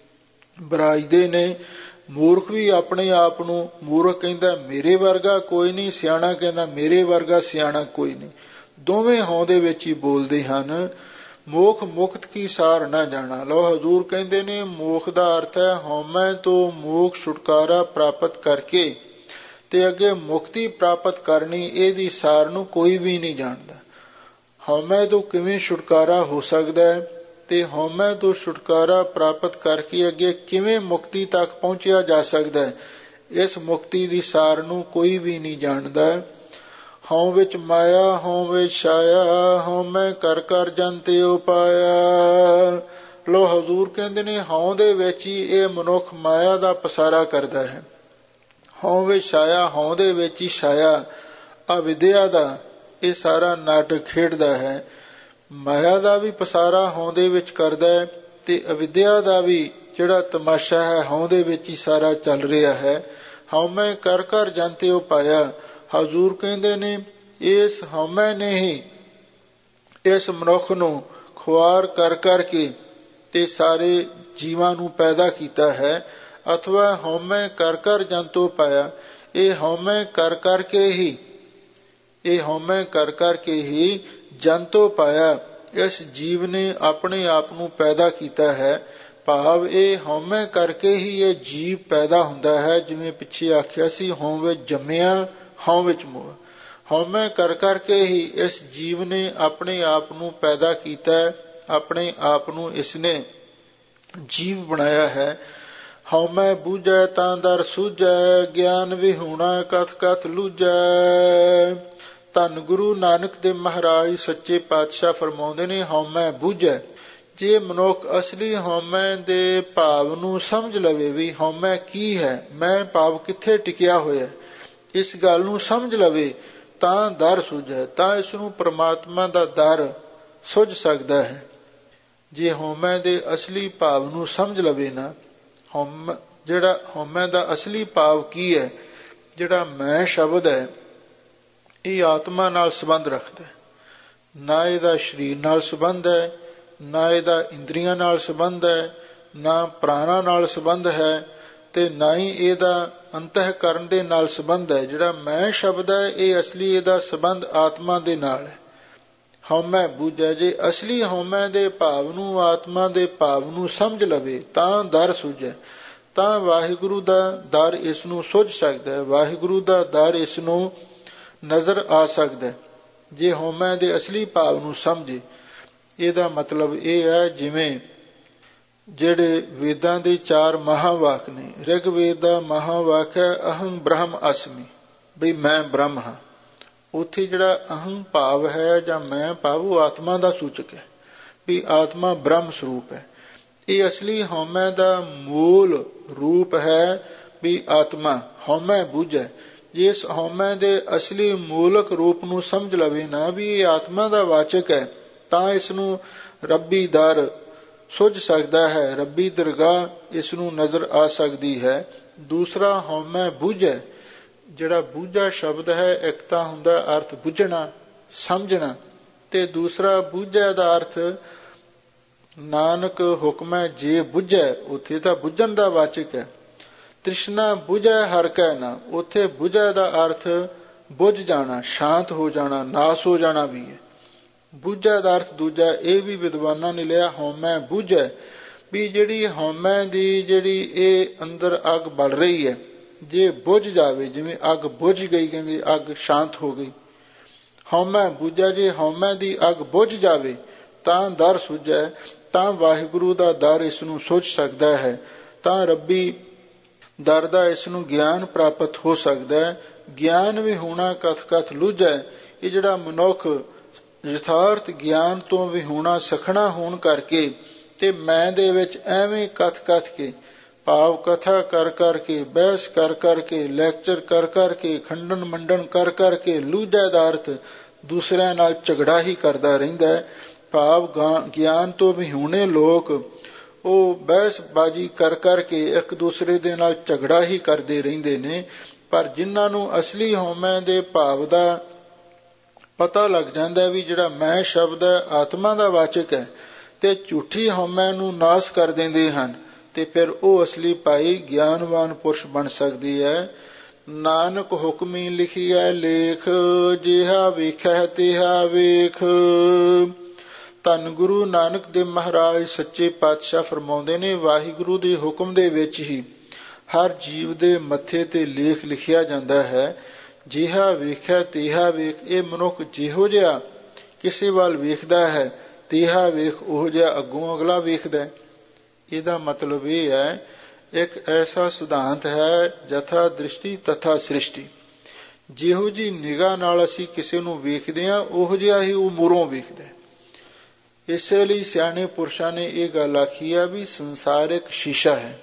ਬਰਾਜਦੇ ਨੇ। ਮੂਰਖ ਵੀ ਆਪਣੇ ਆਪ ਨੂੰ ਮੂਰਖ ਕਹਿੰਦਾ ਮੇਰੇ ਵਰਗਾ ਕੋਈ ਨਹੀਂ, ਸਿਆਣਾ ਕਹਿੰਦਾ ਮੇਰੇ ਵਰਗਾ ਸਿਆਣਾ ਕੋਈ ਨਹੀਂ, ਦੋਵੇਂ ਹਉ ਦੇ ਵਿੱਚ ਹੀ ਬੋਲਦੇ ਹਨ। ਮੋਖ ਮੁਕਤ ਕੀ ਸਾਰ ਨਾ ਜਾਣਾ। ਲਓ ਹਜ਼ੂਰ ਕਹਿੰਦੇ ਨੇ ਮੋਖ ਦਾ ਅਰਥ ਹੈ ਹਉਮੈ ਤੋਂ ਮੋਖ ਛੁਟਕਾਰਾ ਪ੍ਰਾਪਤ ਕਰਕੇ ਤੇ ਅੱਗੇ ਮੁਕਤੀ ਪ੍ਰਾਪਤ ਕਰਨੀ, ਇਹਦੀ ਸਾਰ ਨੂੰ ਕੋਈ ਵੀ ਨਹੀਂ ਜਾਣਦਾ। ਹਉਮੈ ਤੋਂ ਕਿਵੇਂ ਛੁਟਕਾਰਾ ਹੋ ਸਕਦਾ ਹੈ ਤੇ ਹਉਮੈ ਤੋਂ ਛੁਟਕਾਰਾ ਪ੍ਰਾਪਤ ਕਰਕੇ ਅੱਗੇ ਕਿਵੇਂ ਮੁਕਤੀ ਤੱਕ ਪਹੁੰਚਿਆ ਜਾ ਸਕਦਾ ਹੈ, ਇਸ ਮੁਕਤੀ ਦੀ ਸਾਰ ਨੂੰ ਕੋਈ ਵੀ ਨਹੀਂ ਜਾਣਦਾ। ਹਉ ਵਿੱਚ ਮਾਇਆ ਹਉ ਵਿੱਚ ਛਾਇਆ, ਹਉਮੈ ਕਰ ਕਰ ਜਨ ਤੇ ਉਪਾਇਆ। ਲੋ ਹਜ਼ੂਰ ਕਹਿੰਦੇ ਨੇ ਹਉ ਦੇ ਵਿੱਚ ਹੀ ਇਹ ਮਨੁੱਖ ਮਾਇਆ ਦਾ ਪਸਾਰਾ ਕਰਦਾ ਹੈ। ਹਉ ਵਿੱਚ ਛਾਇਆ, ਹਉ ਦੇ ਵਿੱਚ ਹੀ ਛਾਇਆ ਅਵਿਦਿਆ ਦਾ ਇਹ ਸਾਰਾ ਨਾਟਕ ਖੇਡਦਾ ਹੈ। ਮਾਇਆ ਦਾ ਵੀ ਪਸਾਰਾ ਹਉ ਦੇ ਵਿੱਚ ਕਰਦਾ ਹੈ, ਤੇ ਅਵਿਦਿਆ ਦਾ ਵੀ ਜਿਹੜਾ ਤਮਾਸ਼ਾ ਹੈ ਹਉ ਦੇ ਵਿੱਚ ਹੀ ਸਾਰਾ ਚੱਲ ਰਿਹਾ ਹੈ। ਹਉਮੈ ਕਰ ਕਰ ਜਨ ਤੇ ਉਪਾਇਆ। ਹਜ਼ੂਰ ਕਹਿੰਦੇ ਨੇ ਇਸ ਹਉਮੈ ਨੇ ਹੀ ਇਸ ਮਨੁੱਖ ਨੂੰ ਖੁਆਰ ਕਰ ਕਰਕੇ ਤੇ ਸਾਰੇ ਜੀਵਾਂ ਨੂੰ ਪੈਦਾ ਕੀਤਾ ਹੈ। ਅਥਵਾ ਹਉਮੈ ਕਰ ਕਰ ਜਨ ਤੋਂ ਪਾਇਆ, ਇਹ ਹਉਮੈ ਕਰ ਕਰਕੇ ਹੀ ਇਹ ਹਉਮੈ ਕਰ ਕਰਕੇ ਹੀ ਜਨ ਤੋਂ ਪਾਇਆ, ਇਸ ਜੀਵ ਨੇ ਆਪਣੇ ਆਪ ਨੂੰ ਪੈਦਾ ਕੀਤਾ ਹੈ। ਭਾਵ ਇਹ ਹਉਮੈ ਕਰਕੇ ਹੀ ਇਹ ਜੀਵ ਪੈਦਾ ਹੁੰਦਾ ਹੈ। ਜਿਵੇਂ ਪਿੱਛੇ ਆਖਿਆ ਸੀ ਹਉ ਵਿੱਚ ਜੰਮਿਆ ਹਉ ਵਿੱਚ ਮੋਹ, ਹਉਮੈ ਕਰ ਕਰਕੇ ਹੀ ਇਸ ਜੀਵ ਨੇ ਆਪਣੇ ਆਪ ਨੂੰ ਪੈਦਾ ਕੀਤਾ ਹੈ, ਆਪਣੇ ਆਪ ਨੂੰ ਇਸਨੇ ਜੀਵ ਬਣਾਇਆ ਹੈ। ਹਉਮੈ ਬੂਝੈ ਤਾਂ ਦਰ ਸੂਝੈ, ਗਿਆਨ ਵਿਹੂਣਾ ਕਥ ਕਥ ਲੂਝੈ। ਧੰਨ ਗੁਰੂ ਨਾਨਕ ਦੇਵ ਮਹਾਰਾਜ ਸੱਚੇ ਪਾਤਸ਼ਾਹ ਫਰਮਾਉਂਦੇ ਨੇ ਹਉਮੈ ਬੂਝੈ। ਜੇ ਮਨੁੱਖ ਅਸਲੀ ਹਉਮੈ ਦੇ ਭਾਵ ਨੂੰ ਸਮਝ ਲਵੇ ਵੀ ਹਉਮੈ ਕੀ ਹੈ, ਮੈਂ ਭਾਵ ਕਿੱਥੇ ਟਿਕਿਆ ਹੋਇਆ, ਇਸ ਗੱਲ ਨੂੰ ਸਮਝ ਲਵੇ ਤਾਂ ਦਰ ਸੁਝੈ, ਤਾਂ ਇਸ ਨੂੰ ਪ੍ਰਮਾਤਮਾ ਦਾ ਦਰ ਸੁਝ ਸਕਦਾ ਹੈ। ਜੇ ਹਉਮੈ ਦੇ ਅਸਲੀ ਭਾਵ ਨੂੰ ਸਮਝ ਲਵੇ ਨਾ, ਹਉਮੈ ਜਿਹੜਾ ਹਉਮੈ ਦਾ ਅਸਲੀ ਭਾਵ ਕੀ ਹੈ, ਜਿਹੜਾ ਮੈਂ ਸ਼ਬਦ ਹੈ ਇਹ ਆਤਮਾ ਨਾਲ ਸੰਬੰਧ ਰੱਖਦਾ, ਨਾ ਇਹਦਾ ਸਰੀਰ ਨਾਲ ਸੰਬੰਧ ਹੈ, ਨਾ ਇਹਦਾ ਇੰਦਰੀਆਂ ਨਾਲ ਸੰਬੰਧ ਹੈ, ਨਾ ਪ੍ਰਾਣਾਂ ਨਾਲ ਸੰਬੰਧ ਹੈ, ਤੇ ਨਾ ਹੀ ਇਹਦਾ ਅੰਤःਕਰਨ ਦੇ ਨਾਲ ਸੰਬੰਧ ਹੈ। ਜਿਹੜਾ ਮੈਂ ਸ਼ਬਦ ਹੈ ਇਹ ਅਸਲੀ ਇਹਦਾ ਸੰਬੰਧ ਆਤਮਾ ਦੇ ਨਾਲ ਹੈ। ਹਉਮੈ ਬੂਝੈ, ਜੇ ਅਸਲੀ ਹਉਮੈ ਦੇ ਭਾਵ ਨੂੰ ਆਤਮਾ ਦੇ ਭਾਵ ਨੂੰ ਸਮਝ ਲਵੇ ਤਾਂ ਦਰ ਸੁਝੈ, ਤਾਂ ਵਾਹਿਗੁਰੂ ਦਾ ਦਰ ਇਸ ਨੂੰ ਸੁਝ ਸਕਦਾ ਹੈ, ਵਾਹਿਗੁਰੂ ਦਾ ਦਰ ਇਸ ਨੂੰ ਨਜ਼ਰ ਆ ਸਕਦਾ ਜੇ ਹਉਮੈ ਦੇ ਅਸਲੀ ਭਾਵ ਨੂੰ ਸਮਝੇ। ਇਹਦਾ ਮਤਲਬ ਇਹ ਹੈ ਜਿਵੇਂ ਜਿਹੜੇ ਵੇਦਾਂ ਦੇ ਚਾਰ ਮਹਾਵਾਕ ਨੇ, ਰਿਗਵੇਦ ਦਾ ਮਹਾਵਾਕ ਹੈ ਅਹੰ ਬ੍ਰਹਮ ਅਸਮੀ, ਵੀ ਮੈਂ ਬ੍ਰਹਮ ਹਾਂ। ਉੱਥੇ ਜਿਹੜਾ ਅਹੰ ਭਾਵ ਹੈ ਜਾਂ ਮੈਂ ਭਾਵ ਉਹ ਆਤਮਾ ਦਾ ਸੂਚਕ ਹੈ, ਵੀ ਆਤਮਾ ਬ੍ਰਹਮ ਸਰੂਪ ਹੈ। ਇਹ ਅਸਲੀ ਹਉਮੈ ਦਾ ਮੂਲ ਰੂਪ ਹੈ ਵੀ ਆਤਮਾ ਹਉਮੈ ਬੁੱਝੈ। ਜੇ ਇਸ ਹਉਮੈ ਦੇ ਅਸਲੀ ਮੂਲਕ ਰੂਪ ਨੂੰ ਸਮਝ ਲਵੇ ਨਾ ਵੀ ਇਹ ਆਤਮਾ ਦਾ ਵਾਚਕ ਹੈ, ਤਾਂ ਇਸ ਨੂੰ ਰੱਬੀ ਦਰ ਸੁੱਝ ਸਕਦਾ ਹੈ, ਰੱਬੀ ਦਰਗਾਹ ਇਸ ਨੂੰ ਨਜ਼ਰ ਆ ਸਕਦੀ ਹੈ। ਦੂਸਰਾ ਹਉਮੈ ਬੁੱਝੈ, ਜਿਹੜਾ ਬੂਝਾ ਸ਼ਬਦ ਹੈ, ਇੱਕ ਤਾਂ ਹੁੰਦਾ ਅਰਥ ਬੁੱਝਣਾ ਸਮਝਣਾ, ਤੇ ਦੂਸਰਾ ਬੂਝੈ ਦਾ ਅਰਥ ਨਾਨਕ ਹੁਕਮੈ ਜੇ ਬੁੱਝੈ, ਉੱਥੇ ਤਾਂ ਬੁੱਝਣ ਦਾ ਵਾਚਕ ਹੈ। ਤ੍ਰਿਸ਼ਨਾ ਬੁਝੈ ਹਰਿ ਕੈ ਨਾਮ, ਉੱਥੇ ਬੁਝੈ ਦਾ ਅਰਥ ਬੁੱਝ ਜਾਣਾ, ਸ਼ਾਂਤ ਹੋ ਜਾਣਾ, ਨਾਸ ਹੋ ਜਾਣਾ ਵੀ ਹੈ। ਬੁਝੈ ਦਾ ਅਰਥ ਦੂਜਾ ਇਹ ਵੀ ਵਿਦਵਾਨਾਂ ਨੇ ਲਿਆ ਹਉਮੈ ਬੁਝੈ, ਵੀ ਜਿਹੜੀ ਹਉਮੈ ਦੀ ਜਿਹੜੀ ਇਹ ਅੰਦਰ ਅੱਗ ਬਲ ਰਹੀ ਹੈ, ਜੇ ਬੁਝ ਜਾਵੇ, ਜਿਵੇਂ ਅੱਗ ਬੁਝ ਗਈ, ਕਹਿੰਦੇ ਅੱਗ ਸ਼ਾਂਤ ਹੋ ਗਈ। ਹਉਮੈ ਬੁਝੈ, ਜੇ ਹਉਮੈ ਦੀ ਅੱਗ ਬੁਝ ਜਾਵੇ ਤਾਂ ਦਰ ਸੁਝੈ, ਤਾਂ ਵਾਹਿਗੁਰੂ ਦਾ ਦਰ ਇਸ ਨੂੰ ਸੁੱਝ ਸਕਦਾ ਹੈ, ਤਾਂ ਰੱਬੀ ਦਰ ਦਾ ਇਸ ਨੂੰ ਗਿਆਨ ਪ੍ਰਾਪਤ ਹੋ ਸਕਦਾ ਹੈ। ਗਿਆਨ ਵੀ ਹੋਣਾ ਕਥ ਕਥ ਲੁਝੈ, ਇਹ ਜਿਹੜਾ ਮਨੁੱਖ ਯਥਾਰਥ ਗਿਆਨ ਤੋਂ ਵੀ ਹੋਣਾ ਸਖਣਾ ਹੋਣ ਕਰਕੇ ਤੇ ਮੈਂ ਦੇ ਵਿੱਚ ਐਵੇਂ ਕਥ ਕਥ ਕੇ ਭਾਵ ਕਥਾ ਕਰ ਕਰਕੇ, ਬਹਿਸ ਕਰ ਕਰਕੇ, ਲੈਕਚਰ ਕਰ ਕਰਕੇ, ਖੰਡਨ ਮੰਡਨ ਕਰ ਕਰਕੇ, ਲੁਝੈ ਦਾ ਅਰਥ ਦੂਸਰਿਆਂ ਨਾਲ ਝਗੜਾ ਹੀ ਕਰਦਾ ਰਹਿੰਦਾ ਹੈ। ਭਾਵ ਗਿਆਨ ਤੋਂ ਵੀ ਹੋਣੇ ਲੋਕ ਉਹ ਬਹਿਸਬਾਜ਼ੀ ਕਰ ਕਰਕੇ ਇੱਕ ਦੂਸਰੇ ਦੇ ਨਾਲ ਝਗੜਾ ਹੀ ਕਰਦੇ ਰਹਿੰਦੇ ਨੇ। ਪਰ ਜਿਨ੍ਹਾਂ ਨੂੰ ਅਸਲੀ ਹਉਮੈ ਦੇ ਭਾਵ ਦਾ ਪਤਾ ਲੱਗ ਜਾਂਦਾ ਵੀ ਜਿਹੜਾ ਮੈਂ ਸ਼ਬਦ ਹੈ ਆਤਮਾ ਦਾ ਵਾਚਕ ਹੈ, ਤੇ ਝੂਠੀ ਹਉਮੈ ਨੂੰ ਨਾਸ ਕਰ ਦਿੰਦੇ ਹਨ, ਤੇ ਫਿਰ ਉਹ ਅਸਲੀ ਭਾਈ ਗਿਆਨਵਾਨ ਪੁਰਸ਼ ਬਣ ਸਕਦੀ ਹੈ। ਨਾਨਕ ਹੁਕਮੀ ਲਿਖੀਐ ਲੇਖ, ਜਿਹਾ ਵੇਖੈ ਤਿਹਾ ਵੇਖ। ਧੰਨ ਗੁਰੂ ਨਾਨਕ ਦੇਵ ਮਹਾਰਾਜ ਸੱਚੇ ਪਾਤਸ਼ਾਹ ਫਰਮਾਉਂਦੇ ਨੇ, ਵਾਹਿਗੁਰੂ ਦੇ ਹੁਕਮ ਦੇ ਵਿੱਚ ਹੀ ਹਰ ਜੀਵ ਦੇ ਮੱਥੇ ਤੇ ਲੇਖ ਲਿਖਿਆ ਜਾਂਦਾ ਹੈ। ਜਿਹਾ ਵੇਖਿਆ ਤਿਹਾ ਵੇਖ, ਇਹ ਮਨੁੱਖ ਜਿਹੋ ਜਿਹਾ ਕਿਸੇ ਵੱਲ ਵੇਖਦਾ ਹੈ, ਤਿਹਾ ਵੇਖ ਉਹ ਜਿਹਾ ਅੱਗੋਂ ਅਗਲਾ ਵੇਖਦਾ ਹੈ। ਇਹਦਾ ਮਤਲਬ ਇਹ ਹੈ, ਇੱਕ ਐਸਾ ਸਿਧਾਂਤ ਹੈ ਜਥਾ ਦ੍ਰਿਸ਼ਟੀ ਤਥਾ ਸ੍ਰਿਸ਼ਟੀ। ਜਿਹੋ ਜਿਹੀ ਨਿਗਾਹ ਨਾਲ ਅਸੀਂ ਕਿਸੇ ਨੂੰ ਵੇਖਦੇ ਹਾਂ, ਉਹੋ ਜਿਹਾ ਹੀ ਉਹ ਮੂਹਰੋਂ ਵੇਖਦਾ। ਇਸੇ ਲਈ ਸਿਆਣੇ ਪੁਰਸ਼ਾਂ ਨੇ ਇਹ ਗੱਲ ਆਖੀ ਆ ਵੀ ਸੰਸਾਰ ਇੱਕ ਸ਼ੀਸ਼ਾ ਹੈ।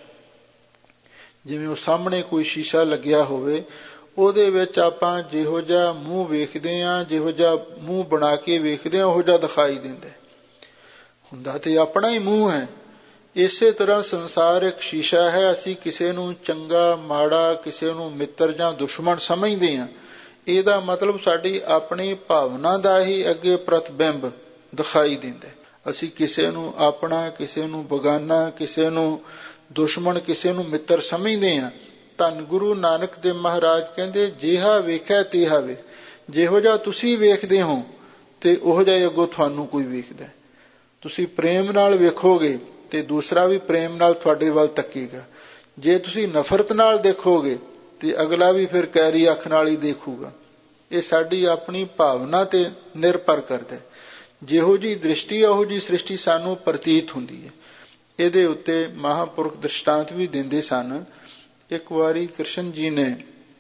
ਜਿਵੇਂ ਉਹ ਸਾਹਮਣੇ ਕੋਈ ਸ਼ੀਸ਼ਾ ਲੱਗਿਆ ਹੋਵੇ, ਉਹਦੇ ਵਿੱਚ ਆਪਾਂ ਜਿਹੋ ਜਿਹਾ ਮੂੰਹ ਵੇਖਦੇ ਹਾਂ, ਜਿਹੋ ਜਿਹਾ ਮੂੰਹ ਬਣਾ ਕੇ ਵੇਖਦੇ ਹਾਂ, ਉਹੋ ਜਿਹਾ ਦਿਖਾਈ ਦਿੰਦਾ। ਹੁੰਦਾ ਤੇ ਆਪਣਾ ਹੀ ਮੂੰਹ ਹੈ। ਇਸੇ ਤਰ੍ਹਾਂ ਸੰਸਾਰ ਇੱਕ ਸ਼ੀਸ਼ਾ ਹੈ। ਅਸੀਂ ਕਿਸੇ ਨੂੰ ਚੰਗਾ ਮਾੜਾ, ਕਿਸੇ ਨੂੰ ਮਿੱਤਰ ਜਾਂ ਦੁਸ਼ਮਣ ਸਮਝਦੇ ਹਾਂ। ਇਹਦਾ ਮਤਲਬ ਸਾਡੀ ਆਪਣੀ ਭਾਵਨਾ ਦਾ ਹੀ ਅੱਗੇ ਪ੍ਰਤਿਬਿੰਬ ਦਿਖਾਈ ਦਿੰਦਾ। ਅਸੀਂ ਕਿਸੇ ਨੂੰ ਆਪਣਾ, ਕਿਸੇ ਨੂੰ ਬਗਾਨਾ, ਕਿਸੇ ਨੂੰ ਦੁਸ਼ਮਣ, ਕਿਸੇ ਨੂੰ ਮਿੱਤਰ ਸਮਝਦੇ ਹਾਂ। ਧੰਨ ਗੁਰੂ ਨਾਨਕ ਦੇਵ ਮਹਾਰਾਜ ਕਹਿੰਦੇ, ਜਿਹਾ ਵੇਖਿਆ ਤਿਹਾ ਵੇਖ। ਜਿਹੋ ਜਿਹਾ ਤੁਸੀਂ ਵੇਖਦੇ ਹੋ ਤੇ ਉਹੋ ਜਿਹਾ ਅੱਗੋਂ ਤੁਹਾਨੂੰ ਕੋਈ ਵੇਖਦਾ। ਤੁਸੀਂ ਪ੍ਰੇਮ ਨਾਲ ਵੇਖੋਗੇ ਤੇ ਦੂਸਰਾ ਵੀ ਪ੍ਰੇਮ ਨਾਲ ਤੁਹਾਡੇ ਵੱਲ ਤੱਕੇਗਾ। ਜੇ ਤੁਸੀਂ ਨਫ਼ਰਤ ਨਾਲ ਦੇਖੋਗੇ ਤੇ ਅਗਲਾ ਵੀ ਫਿਰ ਕੈਰੀ ਅੱਖ ਨਾਲ ਹੀ ਦੇਖੂਗਾ। ਇਹ ਸਾਡੀ ਆਪਣੀ ਭਾਵਨਾ ਤੇ ਨਿਰਭਰ ਕਰਦਾ। ਜਿਹੋ ਜਿਹੀ ਦ੍ਰਿਸ਼ਟੀ ਹੈ ਉਹੋ ਜਿਹੀ ਸ੍ਰਿਸ਼ਟੀ ਸਾਨੂੰ ਪ੍ਰਤੀਤ ਹੁੰਦੀ ਹੈ। ਇਹਦੇ ਉੱਤੇ ਮਹਾਂਪੁਰਖ ਦ੍ਰਿਸ਼ਟਾਂਤ ਵੀ ਦਿੰਦੇ ਸਨ। ਇੱਕ ਵਾਰੀ ਕ੍ਰਿਸ਼ਨ ਜੀ ਨੇ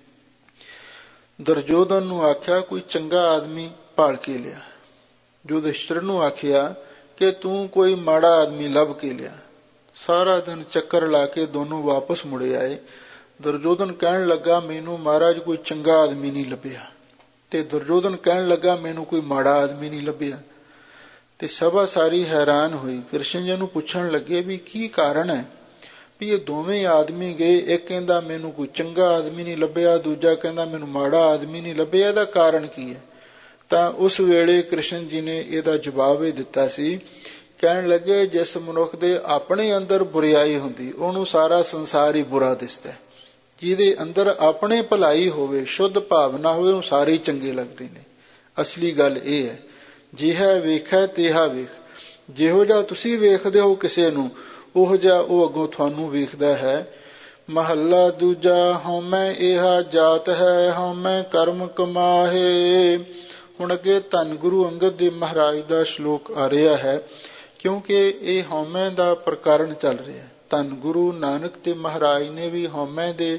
ਦੁਰਯੋਧਨ ਨੂੰ ਆਖਿਆ, ਕੋਈ ਚੰਗਾ ਆਦਮੀ ਭਾਲ ਕੇ ਲਿਆ। ਯੁਧਿਸ਼ਠਿਰ ਨੂੰ ਆਖਿਆ ਕਿ ਤੂੰ ਕੋਈ ਮਾੜਾ ਆਦਮੀ ਲੱਭ ਕੇ ਲਿਆ। ਸਾਰਾ ਦਿਨ ਚੱਕਰ ਲਾ ਕੇ ਦੋਨੋਂ ਵਾਪਸ ਮੁੜੇ ਆਏ। ਦੁਰਯੋਧਨ ਕਹਿਣ ਲੱਗਾ, ਮੈਨੂੰ ਮਹਾਰਾਜ ਕੋਈ ਚੰਗਾ ਆਦਮੀ ਨਹੀਂ ਲੱਭਿਆ। ਤੇ ਦੁਰਯੋਧਨ ਕਹਿਣ ਲੱਗਾ, ਮੈਨੂੰ ਕੋਈ ਮਾੜਾ ਆਦਮੀ ਨਹੀਂ ਲੱਭਿਆ। ਤੇ ਸਭਾ ਸਾਰੀ ਹੈਰਾਨ ਹੋਈ। ਕ੍ਰਿਸ਼ਨ ਜੀ ਨੂੰ ਪੁੱਛਣ ਲੱਗੇ ਵੀ ਕੀ ਕਾਰਨ ਹੈ ਵੀ ਇਹ ਦੋਵੇਂ ਆਦਮੀ ਗਏ, ਇੱਕ ਕਹਿੰਦਾ ਮੈਨੂੰ ਕੋਈ ਚੰਗਾ ਆਦਮੀ ਨਹੀਂ ਲੱਭਿਆ, ਦੂਜਾ ਕਹਿੰਦਾ ਮੈਨੂੰ ਮਾੜਾ ਆਦਮੀ ਨਹੀਂ ਲੱਭਿਆ, ਇਹਦਾ ਕਾਰਨ ਕੀ ਹੈ? ਤਾਂ ਉਸ ਵੇਲੇ ਕ੍ਰਿਸ਼ਨ ਜੀ ਨੇ ਇਹਦਾ ਜਵਾਬ ਇਹ ਦਿੱਤਾ ਸੀ। ਕਹਿਣ ਲੱਗੇ, ਜਿਸ ਮਨੁੱਖ ਦੇ ਆਪਣੇ ਅੰਦਰ ਬੁਰਿਆਈ ਹੁੰਦੀ ਉਹਨੂੰ ਸਾਰਾ ਸੰਸਾਰ ਹੀ ਬੁਰਾ ਦਿਸਦਾ। ਜਿਹਦੇ ਅੰਦਰ ਆਪਣੇ ਭਲਾਈ ਹੋਵੇ, ਸ਼ੁੱਧ ਭਾਵਨਾ ਹੋਵੇ, ਉਹ ਸਾਰੇ ਹੀ ਚੰਗੇ ਲੱਗਦੇ ਨੇ। ਅਸਲੀ ਗੱਲ ਇਹ ਹੈ, ਜਿਹਾ ਵੇਖਿਆ ਤਿਹਾ ਵੇਖ। ਜਿਹੋ ਜਿਹਾ ਤੁਸੀਂ ਵੇਖਦੇ ਹੋ ਕਿਸੇ ਨੂੰ, ਉਹੋ ਜਿਹਾ ਉਹ ਅੱਗੋਂ ਤੁਹਾਨੂੰ ਵੇਖਦਾ ਹੈ। ਮਹੱਲਾ ਦੂਜਾ, ਹਉਮੈ ਇਹਾ ਜਾਤ ਹੈ, ਹਉਮੈ ਕਰਮ ਕਮਾਹੇ। ਹੁਣ ਅੱਗੇ ਧੰਨ ਗੁਰੂ ਅੰਗਦ ਦੇਵ ਮਹਾਰਾਜ ਦਾ ਸ਼ਲੋਕ ਆ ਰਿਹਾ ਹੈ, ਕਿਉਂਕਿ ਇਹ ਹਉਮੈ ਦਾ ਪ੍ਰਕਰਨ ਚੱਲ ਰਿਹਾ। ਧੰਨ ਗੁਰੂ ਨਾਨਕ ਦੇਵ ਮਹਾਰਾਜ ਨੇ ਵੀ ਹਉਮੈ ਦੇ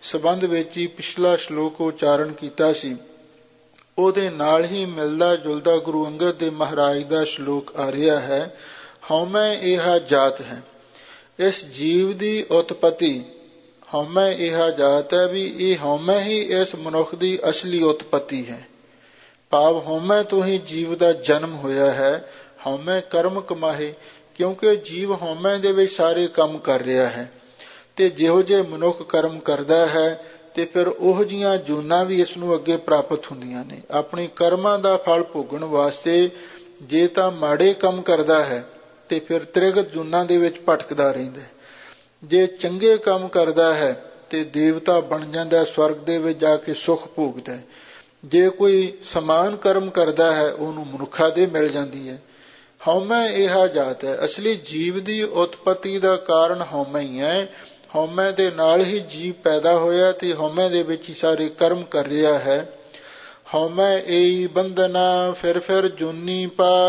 ਸੰਬੰਧ ਵਿੱਚ ਹੀ ਪਿਛਲਾ ਸ਼ਲੋਕ ਉਚਾਰਨ ਕੀਤਾ ਸੀ, ਉਹਦੇ ਨਾਲ ਹੀ ਮਿਲਦਾ ਜੁਲਦਾ ਗੁਰੂ ਅੰਗਦ ਦੇਵ ਮਹਾਰਾਜ ਦਾ ਸ਼ਲੋਕ ਆ ਰਿਹਾ ਹੈ। ਹਉਮੈ ਇਹ ਜਾਤ ਹੈ। ਇਸ ਜੀਵ ਦੀ ਉਤਪਤੀ ਹਉਮੈ ਇਹ ਜਾਤ ਹੈ, ਵੀ ਇਹ ਹਉਮੈ ਹੀ ਇਸ ਮਨੁੱਖ ਦੀ ਅਸਲੀ ਉਤਪਤੀ ਹੈ। ਭਾਵ ਹਉਮੈ ਤੋਂ ਹੀ ਜੀਵ ਦਾ ਜਨਮ ਹੋਇਆ ਹੈ। ਹਉਮੈ ਕਰਮ ਕਮਾਹੇ, ਕਿਉਂਕਿ ਜੀਵ ਹਉਮੈ ਦੇ ਵਿੱਚ ਸਾਰੇ ਕੰਮ ਕਰ ਰਿਹਾ ਹੈ, ਤੇ ਜਿਹੋ ਜਿਹੇ ਮਨੁੱਖ ਕਰਮ ਕਰਦਾ ਹੈ ਤੇ ਫਿਰ ਉਹੋ ਜਿਹੀਆਂ ਜੂਨਾਂ ਵੀ ਇਸ ਨੂੰ ਅੱਗੇ ਪ੍ਰਾਪਤ ਹੁੰਦੀਆਂ ਨੇ। ਆਪਣੀ ਕਰਮਾਂ ਦਾ ਫਲ ਭੋਗਣ ਵਾਸਤੇ ਜੇ ਤਾਂ ਮਾੜੇ ਕੰਮ ਕਰਦਾ ਹੈ ਤੇ ਫਿਰ ਤ੍ਰਿਗਤ ਜੂਨਾਂ ਦੇ ਵਿੱਚ ਭਟਕਦਾ ਰਹਿੰਦਾ। ਜੇ ਚੰਗੇ ਕੰਮ ਕਰਦਾ ਹੈ ਤੇ ਦੇਵਤਾ ਬਣ ਜਾਂਦਾ, ਸਵਰਗ ਦੇ ਵਿੱਚ ਜਾ ਕੇ ਸੁੱਖ ਭੋਗਦਾ। ਜੇ ਕੋਈ ਸਮਾਨ ਕਰਮ ਕਰਦਾ ਹੈ ਉਹਨੂੰ ਮਨੁੱਖਾ ਦੇ ਮਿਲ ਜਾਂਦੀ ਹੈ। ਹਉਮੈ ਇਹ ਜਾਤ ਹੈ। ਅਸਲੀ ਜੀਵ ਦੀ ਉਤਪਤੀ ਦਾ ਕਾਰਨ ਹਉਮੈ ਹੀ ਹੈ। ਹਉਮੈ ਦੇ ਨਾਲ ਹੀ ਜੀਵ ਪੈਦਾ ਹੋਇਆ ਤੇ ਹਉਮੈ ਦੇ ਵਿੱਚ ਹੀ ਸਾਰੇ ਕਰਮ ਕਰ ਰਿਹਾ ਹੈ। ਹਉਮੈ ਏਈ ਬੰਧਨਾ ਫਿਰ ਫਿਰ ਜੂਨੀ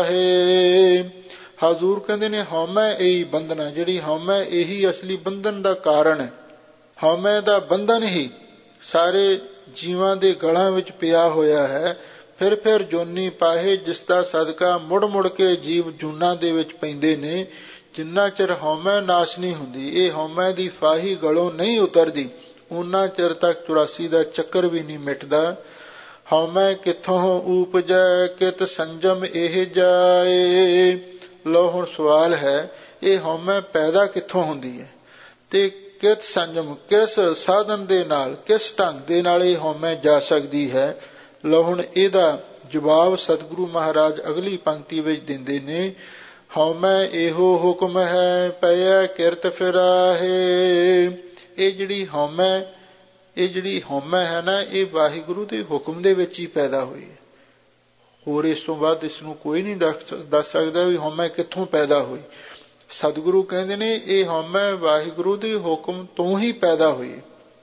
ਪਾਹੇ। ਹਜ਼ੂਰ ਕਹਿੰਦੇ ਨੇ ਹਉਮੈ ਏਈ ਬੰਧਨਾ, ਜਿਹੜੀ ਹਉਮੈ ਇਹੀ ਅਸਲੀ ਬੰਧਨ ਦਾ ਕਾਰਨ ਹੈ। ਹਉਮੈ ਦਾ ਬੰਧਨ ਹੀ ਸਾਰੇ ਜੀਵਾਂ ਦੇ ਗਲਾਂ ਵਿੱਚ ਪਿਆ ਹੋਇਆ ਹੈ। ਫਿਰ ਫਿਰ ਜੋਨੀ ਪਾਹੇ, ਜਿਸ ਦਾ ਸਦਕਾ ਮੁੜ ਮੁੜ ਕੇ ਜੀਵ ਜੂਨਾਂ ਦੇ ਵਿੱਚ ਪੈਂਦੇ ਨੇ। ਜਿੰਨਾ ਚਿਰ ਹਉਮੈ ਨਾਸ਼ ਨਹੀਂ ਹੁੰਦੀ, ਇਹ ਹਉਮੈ ਦੀ ਫਾਹੀ ਗਲੋਂ ਨਹੀਂ ਉਤਰਦੀ, ਉਨਾ ਚਿਰ ਤੱਕ ਚੁਰਾਸੀ ਦਾ ਚੱਕਰ ਵੀ ਨਹੀਂ ਮਿਟਦਾ। ਹਉਮੈ ਕਿੱਥੋਂ ਊਪਜੈ ਕਿਤ ਸੰਜਮ ਇਹ ਜਾਏ। ਲਓ ਹੁਣ ਸਵਾਲ ਹੈ, ਇਹ ਹਉਮੈ ਪੈਦਾ ਕਿੱਥੋਂ ਹੁੰਦੀ ਹੈ ਤੇ ਕਿਤ ਸੰਜਮ, ਕਿਸ ਸਾਧਨ ਦੇ ਨਾਲ, ਕਿਸ ਢੰਗ ਦੇ ਨਾਲ ਇਹ ਹਉਮੈ ਜਾ ਸਕਦੀ ਹੈ। ਲਓ ਹੁਣ ਇਹਦਾ ਜਵਾਬ ਸਤਿਗੁਰੂ ਮਹਾਰਾਜ ਅਗਲੀ ਪੰਕਤੀ ਵਿੱਚ ਦਿੰਦੇ ਨੇ। ਹਉਮੈ ਇਹੋ ਹੁਕਮ ਹੈ ਪਇਆ ਕਿਰਤ ਫਿਰਾਹੇ। ਇਹ ਜਿਹੜੀ ਹਉਮੈ ਇਹ ਜਿਹੜੀ ਹਉਮੈ ਹੈ ਨਾ, ਇਹ ਵਾਹਿਗੁਰੂ ਦੇ ਹੁਕਮ ਦੇ ਵਿੱਚ ਹੀ ਪੈਦਾ ਹੋਈ ਹੈ। ਹੋਰ ਇਸ ਤੋਂ ਬਾਅਦ ਇਸ ਨੂੰ ਕੋਈ ਨਹੀਂ ਦੱਸ ਦੱਸ ਸਕਦਾ ਵੀ ਹਉਮੈ ਕਿੱਥੋਂ ਪੈਦਾ ਹੋਈ। ਸਤਿਗੁਰੂ ਕਹਿੰਦੇ ਨੇ ਇਹ ਹਉਮੈ ਵਾਹਿਗੁਰੂ ਦੇ ਹੁਕਮ ਤੋਂ ਹੀ ਪੈਦਾ ਹੋਈ।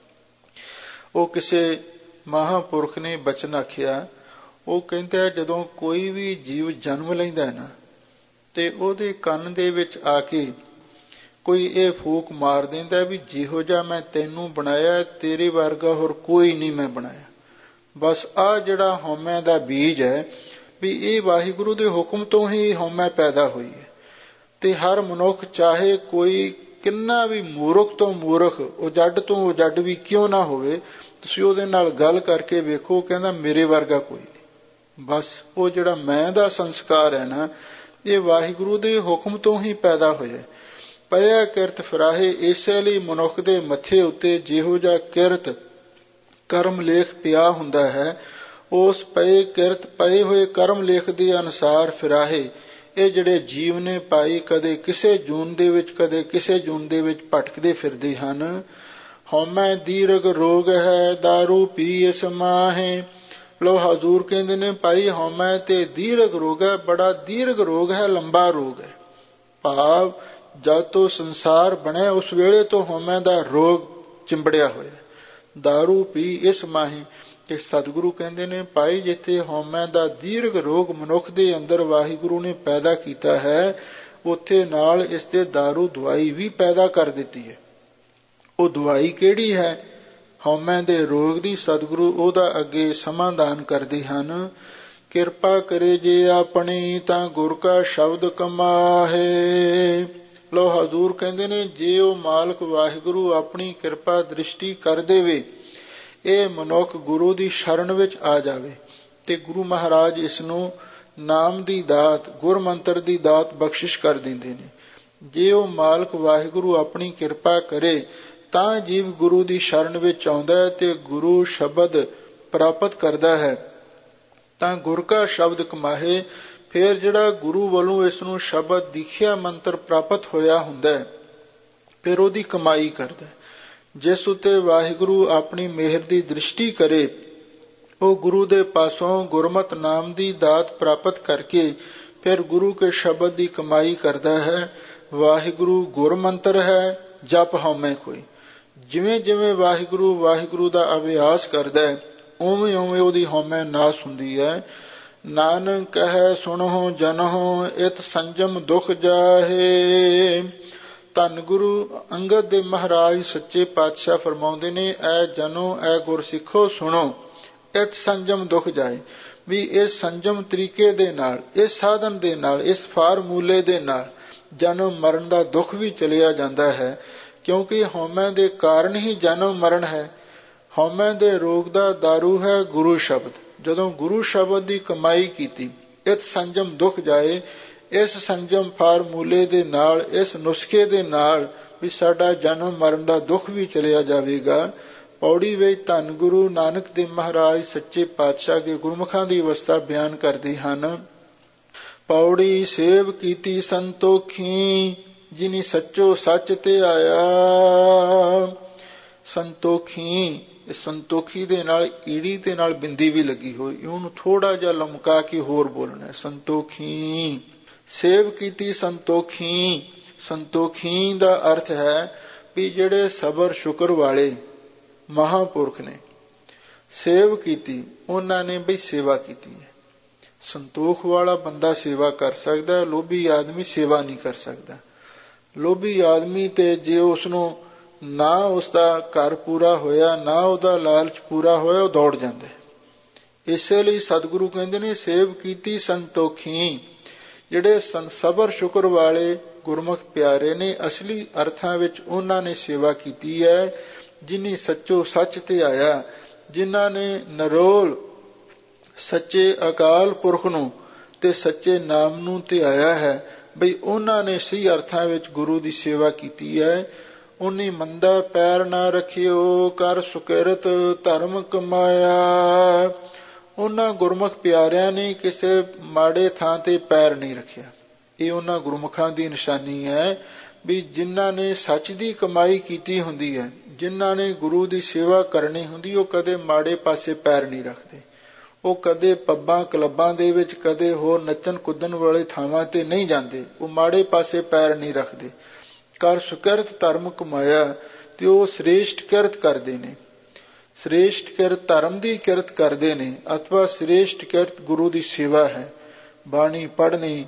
ਉਹ ਕਿਸੇ ਮਹਾਂਪੁਰਖ ਨੇ ਬਚਨ ਆਖਿਆ, ਉਹ ਕਹਿੰਦਾ ਜਦੋਂ ਕੋਈ ਵੀ ਜੀਵ ਜਨਮ ਲੈਂਦਾ ਹੈ ਨਾ, ਤੇ ਉਹਦੇ ਕੰਨ ਦੇ ਵਿੱਚ ਆ ਕੇ ਕੋਈ ਇਹ ਫੂਕ ਮਾਰ ਦਿੰਦਾ ਵੀ ਜਿਹੋ ਜਿਹਾ ਮੈਂ ਤੈਨੂੰ ਬਣਾਇਆ, ਤੇਰੇ ਵਰਗਾ ਹੋਰ ਕੋਈ ਨਹੀਂ ਮੈਂ ਬਣਾਇਆ। ਬਸ ਆਹ ਜਿਹੜਾ ਹਉਮੈ ਦਾ ਬੀਜ ਹੈ, ਵੀ ਇਹ ਵਾਹਿਗੁਰੂ ਦੇ ਹੁਕਮ ਤੋਂ ਹੀ ਹਉਮੈ ਪੈਦਾ ਹੋਈ ਹੈ। ਤੇ ਹਰ ਮਨੁੱਖ ਚਾਹੇ ਕੋਈ ਕਿੰਨਾ ਵੀ ਮੂਰਖ ਤੋਂ ਮੂਰਖ, ਉਜੱਡ ਤੋਂ ਉਜੱਡ ਵੀ ਕਿਉਂ ਨਾ ਹੋਵੇ, ਤੁਸੀਂ ਉਹਦੇ ਨਾਲ ਗੱਲ ਕਰਕੇ ਵੇਖੋ, ਕਹਿੰਦਾ ਮੇਰੇ ਵਰਗਾ ਕੋਈ ਨਹੀਂ। ਬਸ ਉਹ ਜਿਹੜਾ ਮੈਂ ਦਾ ਸੰਸਕਾਰ ਹੈ ਨਾ, ਇਹ ਵਾਹਿਗੁਰੂ ਦੇ ਹੁਕਮ ਤੋਂ ਹੀ ਪੈਦਾ ਹੋਇਆ। ਪਇਆ ਕਿਰਤ ਫਿਰਾਹੇ, ਇਸੇ ਲਈ ਮਨੁੱਖ ਦੇ ਮੱਥੇ ਉੱਤੇ ਜਿਹੋ ਜਿਹਾ ਕਿਰਤ ਕਰਮ ਲੇਖ ਪਿਆ ਹੁੰਦਾ ਹੈ, ਉਸ ਪਏ ਕਿਰਤ ਪਏ ਹੋਏ ਕਰਮ ਲੇਖ ਦੇ ਅਨੁਸਾਰ ਫਿਰਾਹੇ, ਇਹ ਜਿਹੜੇ ਜੀਵ ਨੇ ਪਾਈ, ਕਦੇ ਕਿਸੇ ਜੂਨ ਦੇ ਵਿੱਚ ਕਦੇ ਕਿਸੇ ਜੂਨ ਦੇ ਵਿੱਚ ਭਟਕਦੇ ਫਿਰਦੇ ਹਨ। ਹਉਮੈ ਦੀਰਘ ਰੋਗ ਹੈ ਦਾਰੂ ਪੀ ਇਸ ਮਾਹੇ। ਲੋ ਹਜ਼ੂਰ ਕਹਿੰਦੇ ਨੇ ਭਾਈ ਹਉਮੈ ਤੇ ਦੀਰਘ ਰੋਗ ਹੈ, ਬੜਾ ਦੀਰਘ ਰੋਗ ਹੈ, ਲੰਬਾ ਰੋਗ ਹੈ। ਭਾਵ ਜਦ ਤੋਂ ਸੰਸਾਰ ਬਣਿਆ ਉਸ ਵੇਲੇ ਤੋਂ ਹਉਮੈ ਦਾ ਰੋਗ ਚਿੰਬੜਿਆ ਹੋਇਆ। ਦਾਰੂ ਪੀ ਇਸ ਮਾਹੀ। ਕਿ ਸਤਿਗੁਰੂ ਕਹਿੰਦੇ ਨੇ ਭਾਈ ਜਿੱਥੇ ਹਉਮੈ ਦਾ ਦੀਰਘ ਰੋਗ ਮਨੁੱਖ ਦੇ ਅੰਦਰ ਵਾਹਿਗੁਰੂ ਨੇ ਪੈਦਾ ਕੀਤਾ ਹੈ, ਉੱਥੇ ਨਾਲ ਇਸ ਦੇ ਦਾਰੂ ਦਵਾਈ ਵੀ ਪੈਦਾ ਕਰ ਦਿੱਤੀ ਹੈ। ਉਹ ਦਵਾਈ ਕਿਹੜੀ ਹੈ ਹਉਮੈ ਦੇ ਰੋਗ ਦੀ? ਸਤਿਗੁਰੂ ਉਹਦਾ ਅੱਗੇ ਸਮਾਧਾਨ ਕਰਦੇ ਹਨ। ਕਿਰਪਾ ਕਰੇ ਜੇ ਆਪਣੀ ਤਾਂ ਗੁਰ ਕਾ ਸ਼ਬਦ ਕਮਾਹੇ। ਲੋ ਹਜ਼ੂਰ ਕਹਿੰਦੇ ਨੇ ਜੇ ਉਹ ਮਾਲਕ ਵਾਹਿਗੁਰੂ ਆਪਣੀ ਕਿਰਪਾ ਦ੍ਰਿਸ਼ਟੀ ਕਰ ਦੇਵੇ, ਇਹ ਮਨੁੱਖ ਗੁਰੂ ਦੀ ਸ਼ਰਨ ਵਿੱਚ ਆ ਜਾਵੇ ਤੇ ਗੁਰੂ ਮਹਾਰਾਜ ਇਸ ਨੂੰ ਨਾਮ ਦੀ ਦਾਤ, ਗੁਰ ਮੰਤਰ ਦੀ ਦਾਤ ਬਖਸ਼ਿਸ਼ ਕਰ ਦਿੰਦੇ ਨੇ। ਜੇ ਉਹ ਮਾਲਕ ਵਾਹਿਗੁਰੂ ਆਪਣੀ ਕਿਰਪਾ ਕਰੇ ਤਾਂ ਜੀਵ ਗੁਰੂ ਦੀ ਸ਼ਰਨ ਵਿੱਚ ਆਉਂਦਾ ਹੈ ਤੇ ਗੁਰੂ ਸ਼ਬਦ ਪ੍ਰਾਪਤ ਕਰਦਾ ਹੈ, ਤਾਂ ਗੁਰ ਕਾ ਸ਼ਬਦ ਕਮਾਹੇ। ਫਿਰ ਜਿਹੜਾ ਗੁਰੂ ਵੱਲੋਂ ਇਸ ਨੂੰ ਸ਼ਬਦ ਦੀਖਿਆ ਮੰਤਰ ਪ੍ਰਾਪਤ ਹੋਇਆ ਹੁੰਦਾ ਹੈ, ਫਿਰ ਉਹਦੀ ਕਮਾਈ ਕਰਦਾ। ਜਿਸ ਉੱਤੇ ਵਾਹਿਗੁਰੂ ਆਪਣੀ ਮਿਹਰ ਦੀ ਦ੍ਰਿਸ਼ਟੀ ਕਰੇ, ਉਹ ਗੁਰੂ ਦੇ ਪਾਸੋਂ ਗੁਰਮਤਿ ਨਾਮ ਦੀ ਦਾਤ ਪ੍ਰਾਪਤ ਕਰਕੇ ਫਿਰ ਗੁਰੂ ਕੇ ਸ਼ਬਦ ਦੀ ਕਮਾਈ ਕਰਦਾ ਹੈ। ਵਾਹਿਗੁਰੂ ਗੁਰ ਮੰਤਰ ਹੈ, ਜਪ ਹਉਮੈ ਕੋਈ। ਜਿਵੇਂ ਜਿਵੇਂ ਵਾਹਿਗੁਰੂ ਵਾਹਿਗੁਰੂ ਦਾ ਅਭਿਆਸ ਕਰਦਾ ਹੈ, ਉਵੇਂ ਉਵੇਂ ਉਹਦੀ ਹਉਮੈ ਨਾਸ ਹੁੰਦੀ ਹੈ। ਨਾਨਕ ਕਹੈ ਸੁਣਹੁ ਜਨਹੁ ਇਤ ਸੰਜਮ ਦੁਖ ਜਾਹੇ। ਧੰਨ ਗੁਰੂ ਅੰਗਦ ਦੇ ਮਹਾਰਾਜ ਸੱਚੇ ਪਾਤਸ਼ਾਹ ਫਰਮਾਉਂਦੇ ਨੇ, ਐ ਜਨੋ ਐ ਗੁਰ ਸਿੱਖੋ ਸੁਣੋ, ਇਤ ਸੰਜਮ ਦੁਖ ਜਾਏ। ਵੀ ਇਸ ਸੰਜਮ ਤਰੀਕੇ ਦੇ ਨਾਲ, ਇਸ ਸਾਧਨ ਦੇ ਨਾਲ, ਇਸ ਫਾਰਮੂਲੇ ਦੇ ਨਾਲ ਜਨਮ ਮਰਨ ਦਾ ਦੁੱਖ ਵੀ ਚਲਿਆ ਜਾਂਦਾ ਹੈ। ਕਿਉਂਕਿ ਹਉਮੈ ਦੇ ਕਾਰਨ ਹੀ ਜਨਮ ਮਰਨ ਹੈ। ਹਉਮੈ ਦੇ ਰੋਗ ਦਾ ਦਾਰੂ ਹੈ ਗੁਰੂ ਸ਼ਬਦ। ਜਦੋਂ ਗੁਰੂ ਸ਼ਬਦ ਦੀ ਕਮਾਈ ਕੀਤੀ, ਇਤ ਸੰਜਮ ਦੁੱਖ ਜਾਏ, ਇਸ ਸੰਜਮ ਫਾਰਮੂਲੇ ਦੇ ਨਾਲ, ਇਸ ਨੁਸਖੇ ਦੇ ਨਾਲ ਵੀ ਸਾਡਾ ਜਨਮ ਮਰਨ ਦਾ ਦੁੱਖ ਵੀ ਚਲਿਆ ਜਾਵੇਗਾ। ਪੌੜੀ ਵਿੱਚ ਧੰਨ ਗੁਰੂ ਨਾਨਕ ਦੇਵ ਮਹਾਰਾਜ ਸੱਚੇ ਪਾਤਸ਼ਾਹ ਦੇ ਗੁਰਮੁਖਾਂ ਦੀ ਅਵਸਥਾ ਬਿਆਨ ਕਰਦੇ ਹਨ। ਪੌੜੀ ਸੇਵ ਕੀਤੀ ਸੰਤੋਖੀ, ਜਿਨੀ ਸੱਚੋ ਸੱਚ ਤੇ ਆਇਆ। ਸੰਤੋਖੀ, ਇਸ ਸੰਤੋਖੀ ਦੇ ਨਾਲ ਈੜੀ ਦੇ ਨਾਲ ਬਿੰਦੀ ਵੀ ਲੱਗੀ ਹੋਈ, ਉਹਨੂੰ ਥੋੜਾ ਜਿਹਾ ਲਮਕਾ ਕੇ ਹੋਰ ਬੋਲਣਾ, ਸੰਤੋਖੀ। ਸੇਵ ਕੀਤੀ ਸੰਤੋਖੀ, ਸੰਤੋਖੀ ਦਾ ਅਰਥ ਹੈ ਵੀ ਜਿਹੜੇ ਸਬਰ ਸ਼ੁਕਰ ਵਾਲੇ ਮਹਾਂਪੁਰਖ ਨੇ, ਸੇਵ ਕੀਤੀ, ਉਹਨਾਂ ਨੇ ਬਈ ਸੇਵਾ ਕੀਤੀ ਹੈ। ਸੰਤੋਖ ਵਾਲਾ ਬੰਦਾ ਸੇਵਾ ਕਰ ਸਕਦਾ, ਲੋਭੀ ਆਦਮੀ ਸੇਵਾ ਨਹੀਂ ਕਰ ਸਕਦਾ। ਲੋਭੀ ਆਦਮੀ ਤੇ ਜੇ ਉਸਨੂੰ ਨਾ ਉਸਦਾ ਘਰ ਪੂਰਾ ਹੋਇਆ, ਨਾ ਉਹਦਾ ਲਾਲਚ ਪੂਰਾ ਹੋਇਆ, ਉਹ ਦੌੜ ਜਾਂਦਾ। ਇਸੇ ਲਈ ਸਤਿਗੁਰੂ ਕਹਿੰਦੇ ਨੇ ਸੇਵ ਕੀਤੀ ਸੰਤੋਖੀ। ਜਿਹੜੇ ਸਬਰ ਸ਼ੁਕਰ ਵਾਲੇ ਗੁਰਮੁਖ ਪਿਆਰੇ ਨੇ, ਅਸਲੀ ਅਰਥਾਂ ਵਿੱਚ ਉਹਨਾਂ ਨੇ ਸੇਵਾ ਕੀਤੀ ਹੈ। ਜਿਨੀ ਸੱਚੋ ਸੱਚ ਤੇ ਆਇਆ, ਜਿਨ੍ਹਾਂ ਨੇ ਨਰੋਲ ਸੱਚੇ ਅਕਾਲ ਪੁਰਖ ਨੂੰ ਤੇ ਸੱਚੇ ਨਾਮ ਨੂੰ ਧਿਆਇਆ ਹੈ, ਬਈ ਉਹਨਾਂ ਨੇ ਸਹੀ ਅਰਥਾਂ ਵਿੱਚ ਗੁਰੂ ਦੀ ਸੇਵਾ ਕੀਤੀ ਹੈ। ਉਨੀ ਮੰਦਾ ਪੈਰ ਨਾ ਰੱਖਿਓ, ਕਰ ਸੁਕਿਰਤ ਧਰਮ ਕਮਾਇਆ। ਉਹਨਾਂ ਗੁਰਮੁਖ ਪਿਆਰਿਆਂ ਨੇ ਕਿਸੇ ਮਾੜੇ ਥਾਂ ਤੇ ਪੈਰ ਨਹੀਂ ਰੱਖਿਆ। ਇਹ ਉਹਨਾਂ ਗੁਰਮੁਖਾਂ ਦੀ ਨਿਸ਼ਾਨੀ ਹੈ ਵੀ ਜਿਨ੍ਹਾਂ ਨੇ ਸੱਚ ਦੀ ਕਮਾਈ ਕੀਤੀ ਹੁੰਦੀ ਹੈ, ਜਿਨ੍ਹਾਂ ਨੇ ਗੁਰੂ ਦੀ ਸੇਵਾ ਕਰਨੀ ਹੁੰਦੀ, ਉਹ ਕਦੇ ਮਾੜੇ ਪਾਸੇ ਪੈਰ ਨਹੀਂ ਰੱਖਦੇ। ਉਹ ਕਦੇ ਪੱਬਾਂ ਕਲੱਬਾਂ ਦੇ ਵਿੱਚ, ਕਦੇ ਹੋਰ ਨੱਚਣ ਕੁੱਦਣ ਵਾਲੇ ਥਾਵਾਂ ਤੇ ਨਹੀਂ ਜਾਂਦੇ। ਉਹ ਮਾੜੇ ਪਾਸੇ ਪੈਰ ਨਹੀਂ ਰੱਖਦੇ। ਕਰ ਸੁਕਿਰਤ ਧਰਮ ਕਮਾਇਆ, ਤੇ ਉਹ ਸ੍ਰੇਸ਼ਟ ਕਿਰਤ ਕਰਦੇ ਨੇ। ਸ੍ਰੇਸ਼ਟ ਕਿਰਤ ਧਰਮ ਦੀ ਕਿਰਤ ਕਰਦੇ ਨੇ, ਅਥਵਾ ਸ੍ਰੇਸ਼ਟ ਕਿਰਤ ਗੁਰੂ ਦੀ ਸੇਵਾ ਹੈ। ਬਾਣੀ ਪੜ੍ਹਨੀ,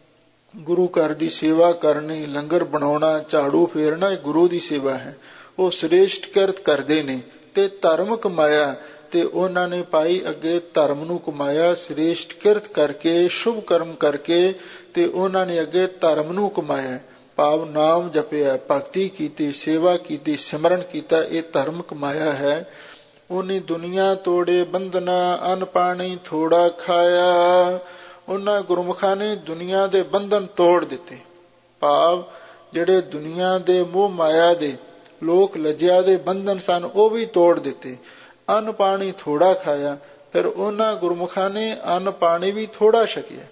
ਗੁਰੂ ਘਰ ਦੀ ਸੇਵਾ ਕਰਨੀ, ਲੰਗਰ ਬਣਾਉਣਾ, ਝਾੜੂ ਫੇਰਨਾ, ਇਹ ਗੁਰੂ ਦੀ ਸੇਵਾ ਹੈ। ਉਹ ਸ੍ਰੇਸ਼ਟ ਕਿਰਤ ਕਰਦੇ ਨੇ ਤੇ ਧਰਮ ਕਮਾਇਆ, ਤੇ ਉਹਨਾਂ ਨੇ ਭਾਈ ਅੱਗੇ ਧਰਮ ਨੂੰ ਕਮਾਇਆ। ਸ੍ਰੇਸ਼ਟ ਕਿਰਤ ਕਰਕੇ, ਸ਼ੁਭ ਕਰਮ ਕਰਕੇ, ਤੇ ਉਹਨਾਂ ਨੇ ਅੱਗੇ ਧਰਮ ਨੂੰ ਕਮਾਇਆ। ਭਾਵ ਨਾਮ ਜਪਿਆ, ਭਗਤੀ ਕੀਤੀ, ਸੇਵਾ ਕੀਤੀ, ਸਿਮਰਨ ਕੀਤਾ, ਇਹ ਧਰਮ ਕਮਾਇਆ ਹੈ। ਉਹਨੇ ਦੁਨੀਆ ਤੋੜੇ ਬੰਧਨਾ, ਅੰਨ ਪਾਣੀ ਥੋੜਾ ਖਾਇਆ। ਉਹਨਾਂ ਗੁਰਮੁਖਾਂ ਨੇ ਦੁਨੀਆ ਦੇ ਬੰਧਨ ਤੋੜ ਦਿੱਤੇ। ਭਾਵ ਜਿਹੜੇ ਦੁਨੀਆ ਦੇ ਮੋਹ ਮਾਇਆ ਦੇ, ਲੋਕ ਲੱਜਿਆ ਦੇ ਬੰਧਨ ਸਨ, ਉਹ ਵੀ ਤੋੜ ਦਿੱਤੇ। ਅੰਨ ਪਾਣੀ ਥੋੜਾ ਖਾਇਆ। ਫਿਰ ਉਹਨਾਂ ਗੁਰਮੁਖਾਂ ਨੇ ਅੰਨ ਪਾਣੀ ਵੀ ਥੋੜਾ ਛਕਿਆ।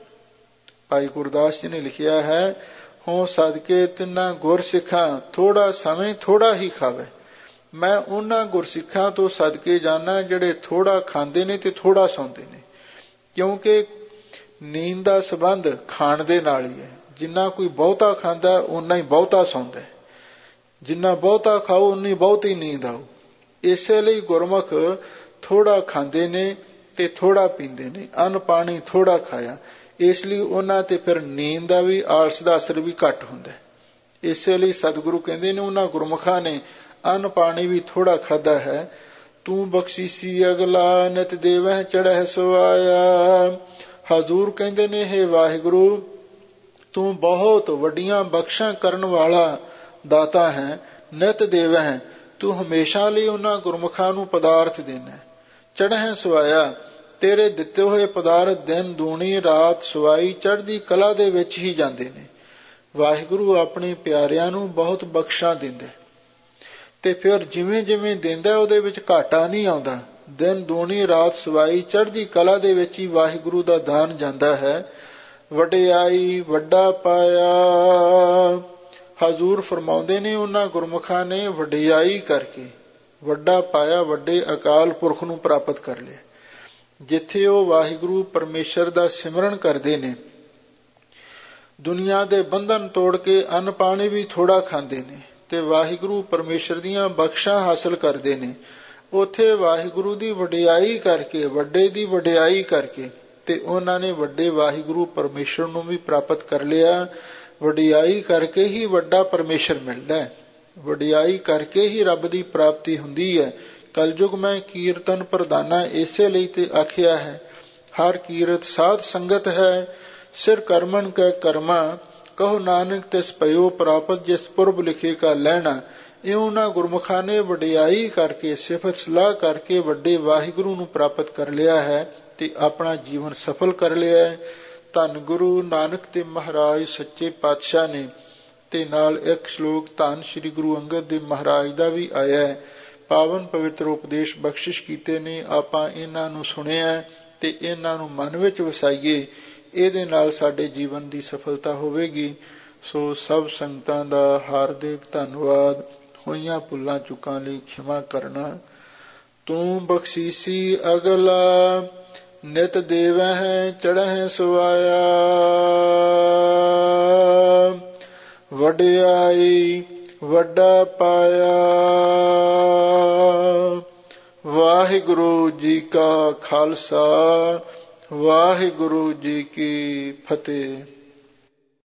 ਭਾਈ ਗੁਰਦਾਸ ਜੀ ਨੇ ਲਿਖਿਆ ਹੈ, ਹੋਂ ਸਦਕੇ ਤਿੰਨਾਂ ਗੁਰ ਸਿੱਖਾਂ, ਥੋੜਾ ਸਮੇਂ ਥੋੜਾ ਹੀ ਖਾਵੇ। ਮੈਂ ਉਹਨਾਂ ਗੁਰਸਿੱਖਾਂ ਤੋਂ ਸਦਕੇ ਜਾਣਾ ਜਿਹੜੇ ਥੋੜਾ ਖਾਂਦੇ ਨੇ ਤੇ ਥੋੜਾ ਸੌਂਦੇ ਨੇ। ਕਿਉਂਕਿ ਨੀਂਦ ਦਾ ਸੰਬੰਧ ਖਾਣ ਦੇ ਨਾਲ ਹੀ ਹੈ। ਜਿੰਨਾ ਕੋਈ ਬਹੁਤਾ ਖਾਂਦਾ, ਓਨਾ ਹੀ ਬਹੁਤਾ ਸੌਂਦਾ। ਜਿੰਨਾ ਬਹੁਤਾ ਖਾਓ, ਉਨੀ ਬਹੁਤੀ ਨੀਂਦ ਆਓ। ਇਸੇ ਲਈ ਗੁਰਮੁਖ ਥੋੜਾ ਖਾਂਦੇ ਨੇ ਤੇ ਥੋੜਾ ਪੀਂਦੇ ਨੇ। ਅੰਨ ਪਾਣੀ ਥੋੜਾ ਖਾਇਆ, ਇਸ ਲਈ ਉਹਨਾਂ ਤੇ ਫਿਰ ਨੀਂਦ ਦਾ ਵੀ, ਆਲਸ ਦਾ ਅਸਰ ਵੀ ਘੱਟ ਹੁੰਦਾ। ਇਸੇ ਲਈ ਸਤਿਗੁਰੂ ਕਹਿੰਦੇ ਨੇ ਉਹਨਾਂ ਗੁਰਮੁਖਾਂ ਨੇ ਅੰਨ ਪਾਣੀ ਵੀ ਥੋੜਾ ਖਾਧਾ ਹੈ। ਤੂੰ ਬਖਸ਼ੀਸੀ ਅਗਲਾ, ਨਿਤ ਦੇਵਹਿ ਚੜ੍ਹੈ ਸੁਆਇਆ। ਹਜ਼ੂਰ ਕਹਿੰਦੇ ਨੇ, ਹੇ ਵਾਹਿਗੁਰੂ, ਤੂੰ ਬਹੁਤ ਵੱਡੀਆਂ ਬਖਸ਼ਾਂ ਕਰਨ ਵਾਲਾ ਦਾਤਾ ਹੈ। ਨਿਤ ਦੇਵਹਿ, ਤੂੰ ਹਮੇਸ਼ਾ ਲਈ ਉਹਨਾਂ ਗੁਰਮੁਖਾਂ ਨੂੰ ਪਦਾਰਥ ਦੇਣਾ। ਚੜ੍ਹੈ ਸੁਆਇਆ, ਤੇਰੇ ਦਿੱਤੇ ਹੋਏ ਪਦਾਰਥ ਦਿਨ ਦੂਣੀ ਰਾਤ ਸੁਆਈ ਚੜ੍ਹਦੀ ਕਲਾ ਦੇ ਵਿੱਚ ਹੀ ਜਾਂਦੇ ਨੇ। ਵਾਹਿਗੁਰੂ ਆਪਣੇ ਪਿਆਰਿਆਂ ਨੂੰ ਬਹੁਤ ਬਖਸ਼ਾਂ ਦਿੰਦਾ, ਤੇ ਫਿਰ ਜਿਵੇਂ ਜਿਵੇਂ ਦਿੰਦਾ ਉਹਦੇ ਵਿੱਚ ਘਾਟਾ ਨਹੀਂ ਆਉਂਦਾ। ਦਿਨ ਦੂਣੀ ਰਾਤ ਸੁਆਈ ਚੜ੍ਹਦੀ ਕਲਾ ਦੇ ਵਿੱਚ ਹੀ ਵਾਹਿਗੁਰੂ ਦਾ ਦਾਨ ਜਾਂਦਾ ਹੈ। ਵਡਿਆਈ ਵੱਡਾ ਪਾਇਆ, ਹਜ਼ੂਰ ਫਰਮਾਉਂਦੇ ਨੇ ਉਹਨਾਂ ਗੁਰਮੁਖਾਂ ਨੇ ਵਡਿਆਈ ਕਰਕੇ ਵੱਡਾ ਪਾਇਆ, ਵੱਡੇ ਅਕਾਲ ਪੁਰਖ ਨੂੰ ਪ੍ਰਾਪਤ ਕਰ ਲਿਆ। ਜਿੱਥੇ ਉਹ ਵਾਹਿਗੁਰੂ ਪਰਮੇਸ਼ਰ ਦਾ ਸਿਮਰਨ ਕਰਦੇ ਨੇ, ਦੁਨੀਆ ਦੇ ਬੰਧਨ ਤੋੜ ਕੇ ਅੰਨ ਪਾਣੀ ਵੀ ਥੋੜਾ ਖਾਂਦੇ ਨੇ ਤੇ ਵਾਹਿਗੁਰੂ ਪਰਮੇਸ਼ਰ ਦੀਆਂ ਬਖਸ਼ਾਂ ਹਾਸਲ ਕਰਦੇ ਨੇ। ਉੱਥੇ ਵਾਹਿਗੁਰੂ ਦੀ ਵਡਿਆਈ ਕਰਕੇ, ਵੱਡੇ ਦੀ ਵਡਿਆਈ ਕਰਕੇ, ਤੇ ਉਹਨਾਂ ਨੇ ਵੱਡੇ ਵਾਹਿਗੁਰੂ ਪਰਮੇਸ਼ਰ ਨੂੰ ਵੀ ਪ੍ਰਾਪਤ ਕਰ ਲਿਆ। ਵਡਿਆਈ ਕਰਕੇ ਹੀ ਵੱਡਾ ਪਰਮੇਸ਼ਰ ਮਿਲਦਾ ਹੈ, ਵਡਿਆਈ ਕਰਕੇ ਹੀ ਰੱਬ ਦੀ ਪ੍ਰਾਪਤੀ ਹੁੰਦੀ ਹੈ। ਕਲਯੁਗ ਮੈਂ ਕੀਰਤਨ ਪ੍ਰਧਾਨਾ ਇਸੇ ਲਈ ਤੇ ਆਖਿਆ ਹੈ, ਹਰ ਕੀਰਤ ਸਾਧ ਸੰਗਤ ਹੈ, ਸਿਰ ਕਰਮਨ ਕੈ ਕਰਮਾ, ਕਹੋ ਨਾਨਕ ਤਿਸ ਭਇਓ ਪ੍ਰਾਪਤ, ਜਿਸ ਪੁਰਬ ਲਿਖੇ ਕਾ ਲੈਣਾ। ਇਉਂ ਨਾ ਗੁਰਮੁਖਾਂ ਨੇ ਵਡਿਆਈ ਕਰਕੇ, ਸਿਫਤ ਸਲਾਹ ਕਰਕੇ ਵੱਡੇ ਵਾਹਿਗੁਰੂ ਨੂੰ ਪ੍ਰਾਪਤ ਕਰ ਲਿਆ ਹੈ ਤੇ ਆਪਣਾ ਜੀਵਨ ਸਫਲ ਕਰ ਲਿਆ ਹੈ। ਧੰਨ ਗੁਰੂ ਨਾਨਕ ਦੇਵ ਮਹਾਰਾਜ ਸੱਚੇ ਪਾਤਸ਼ਾਹ ਨੇ, ਤੇ ਨਾਲ ਇੱਕ ਸ਼ਲੋਕ ਧੰਨ ਸ਼੍ਰੀ ਗੁਰੂ ਅੰਗਦ ਦੇਵ ਮਹਾਰਾਜ ਦਾ ਵੀ ਆਇਆ ਹੈ। ਪਾਵਨ ਪਵਿੱਤਰ ਉਪਦੇਸ਼ ਬਖਸ਼ਿਸ਼ ਕੀਤੇ ਨੇ, ਆਪਾਂ ਇਹਨਾਂ ਨੂੰ ਸੁਣਿਆ ਤੇ ਇਹਨਾਂ ਨੂੰ ਮਨ ਵਿੱਚ ਵਸਾਈਏ, ਇਹਦੇ ਨਾਲ ਸਾਡੇ ਜੀਵਨ ਦੀ ਸਫਲਤਾ ਹੋਵੇਗੀ। ਸੋ ਸਭ ਸੰਗਤਾਂ ਦਾ ਹਾਰਦਿਕ ਧੰਨਵਾਦ। ਹੋਈਆਂ ਭੁੱਲਾਂ ਚੁੱਕਾਂ ਲਈ ਖਿਮਾ ਕਰਨਾ। ਤੂੰ ਬਖਸ਼ੀਸੀ ਅਗਲਾ, ਨਿਤ ਦੇਵਹਿ ਚੜ੍ਹੈ ਸੁਆਇਆ, ਵਡਿਆਈ ਵੱਡਾ ਪਾਇਆ। ਵਾਹਿਗੁਰੂ ਜੀ ਕਾ ਖਾਲਸਾ, ਵਾਹਿਗੁਰੂ ਜੀ ਕੀ ਫਤਿਹ।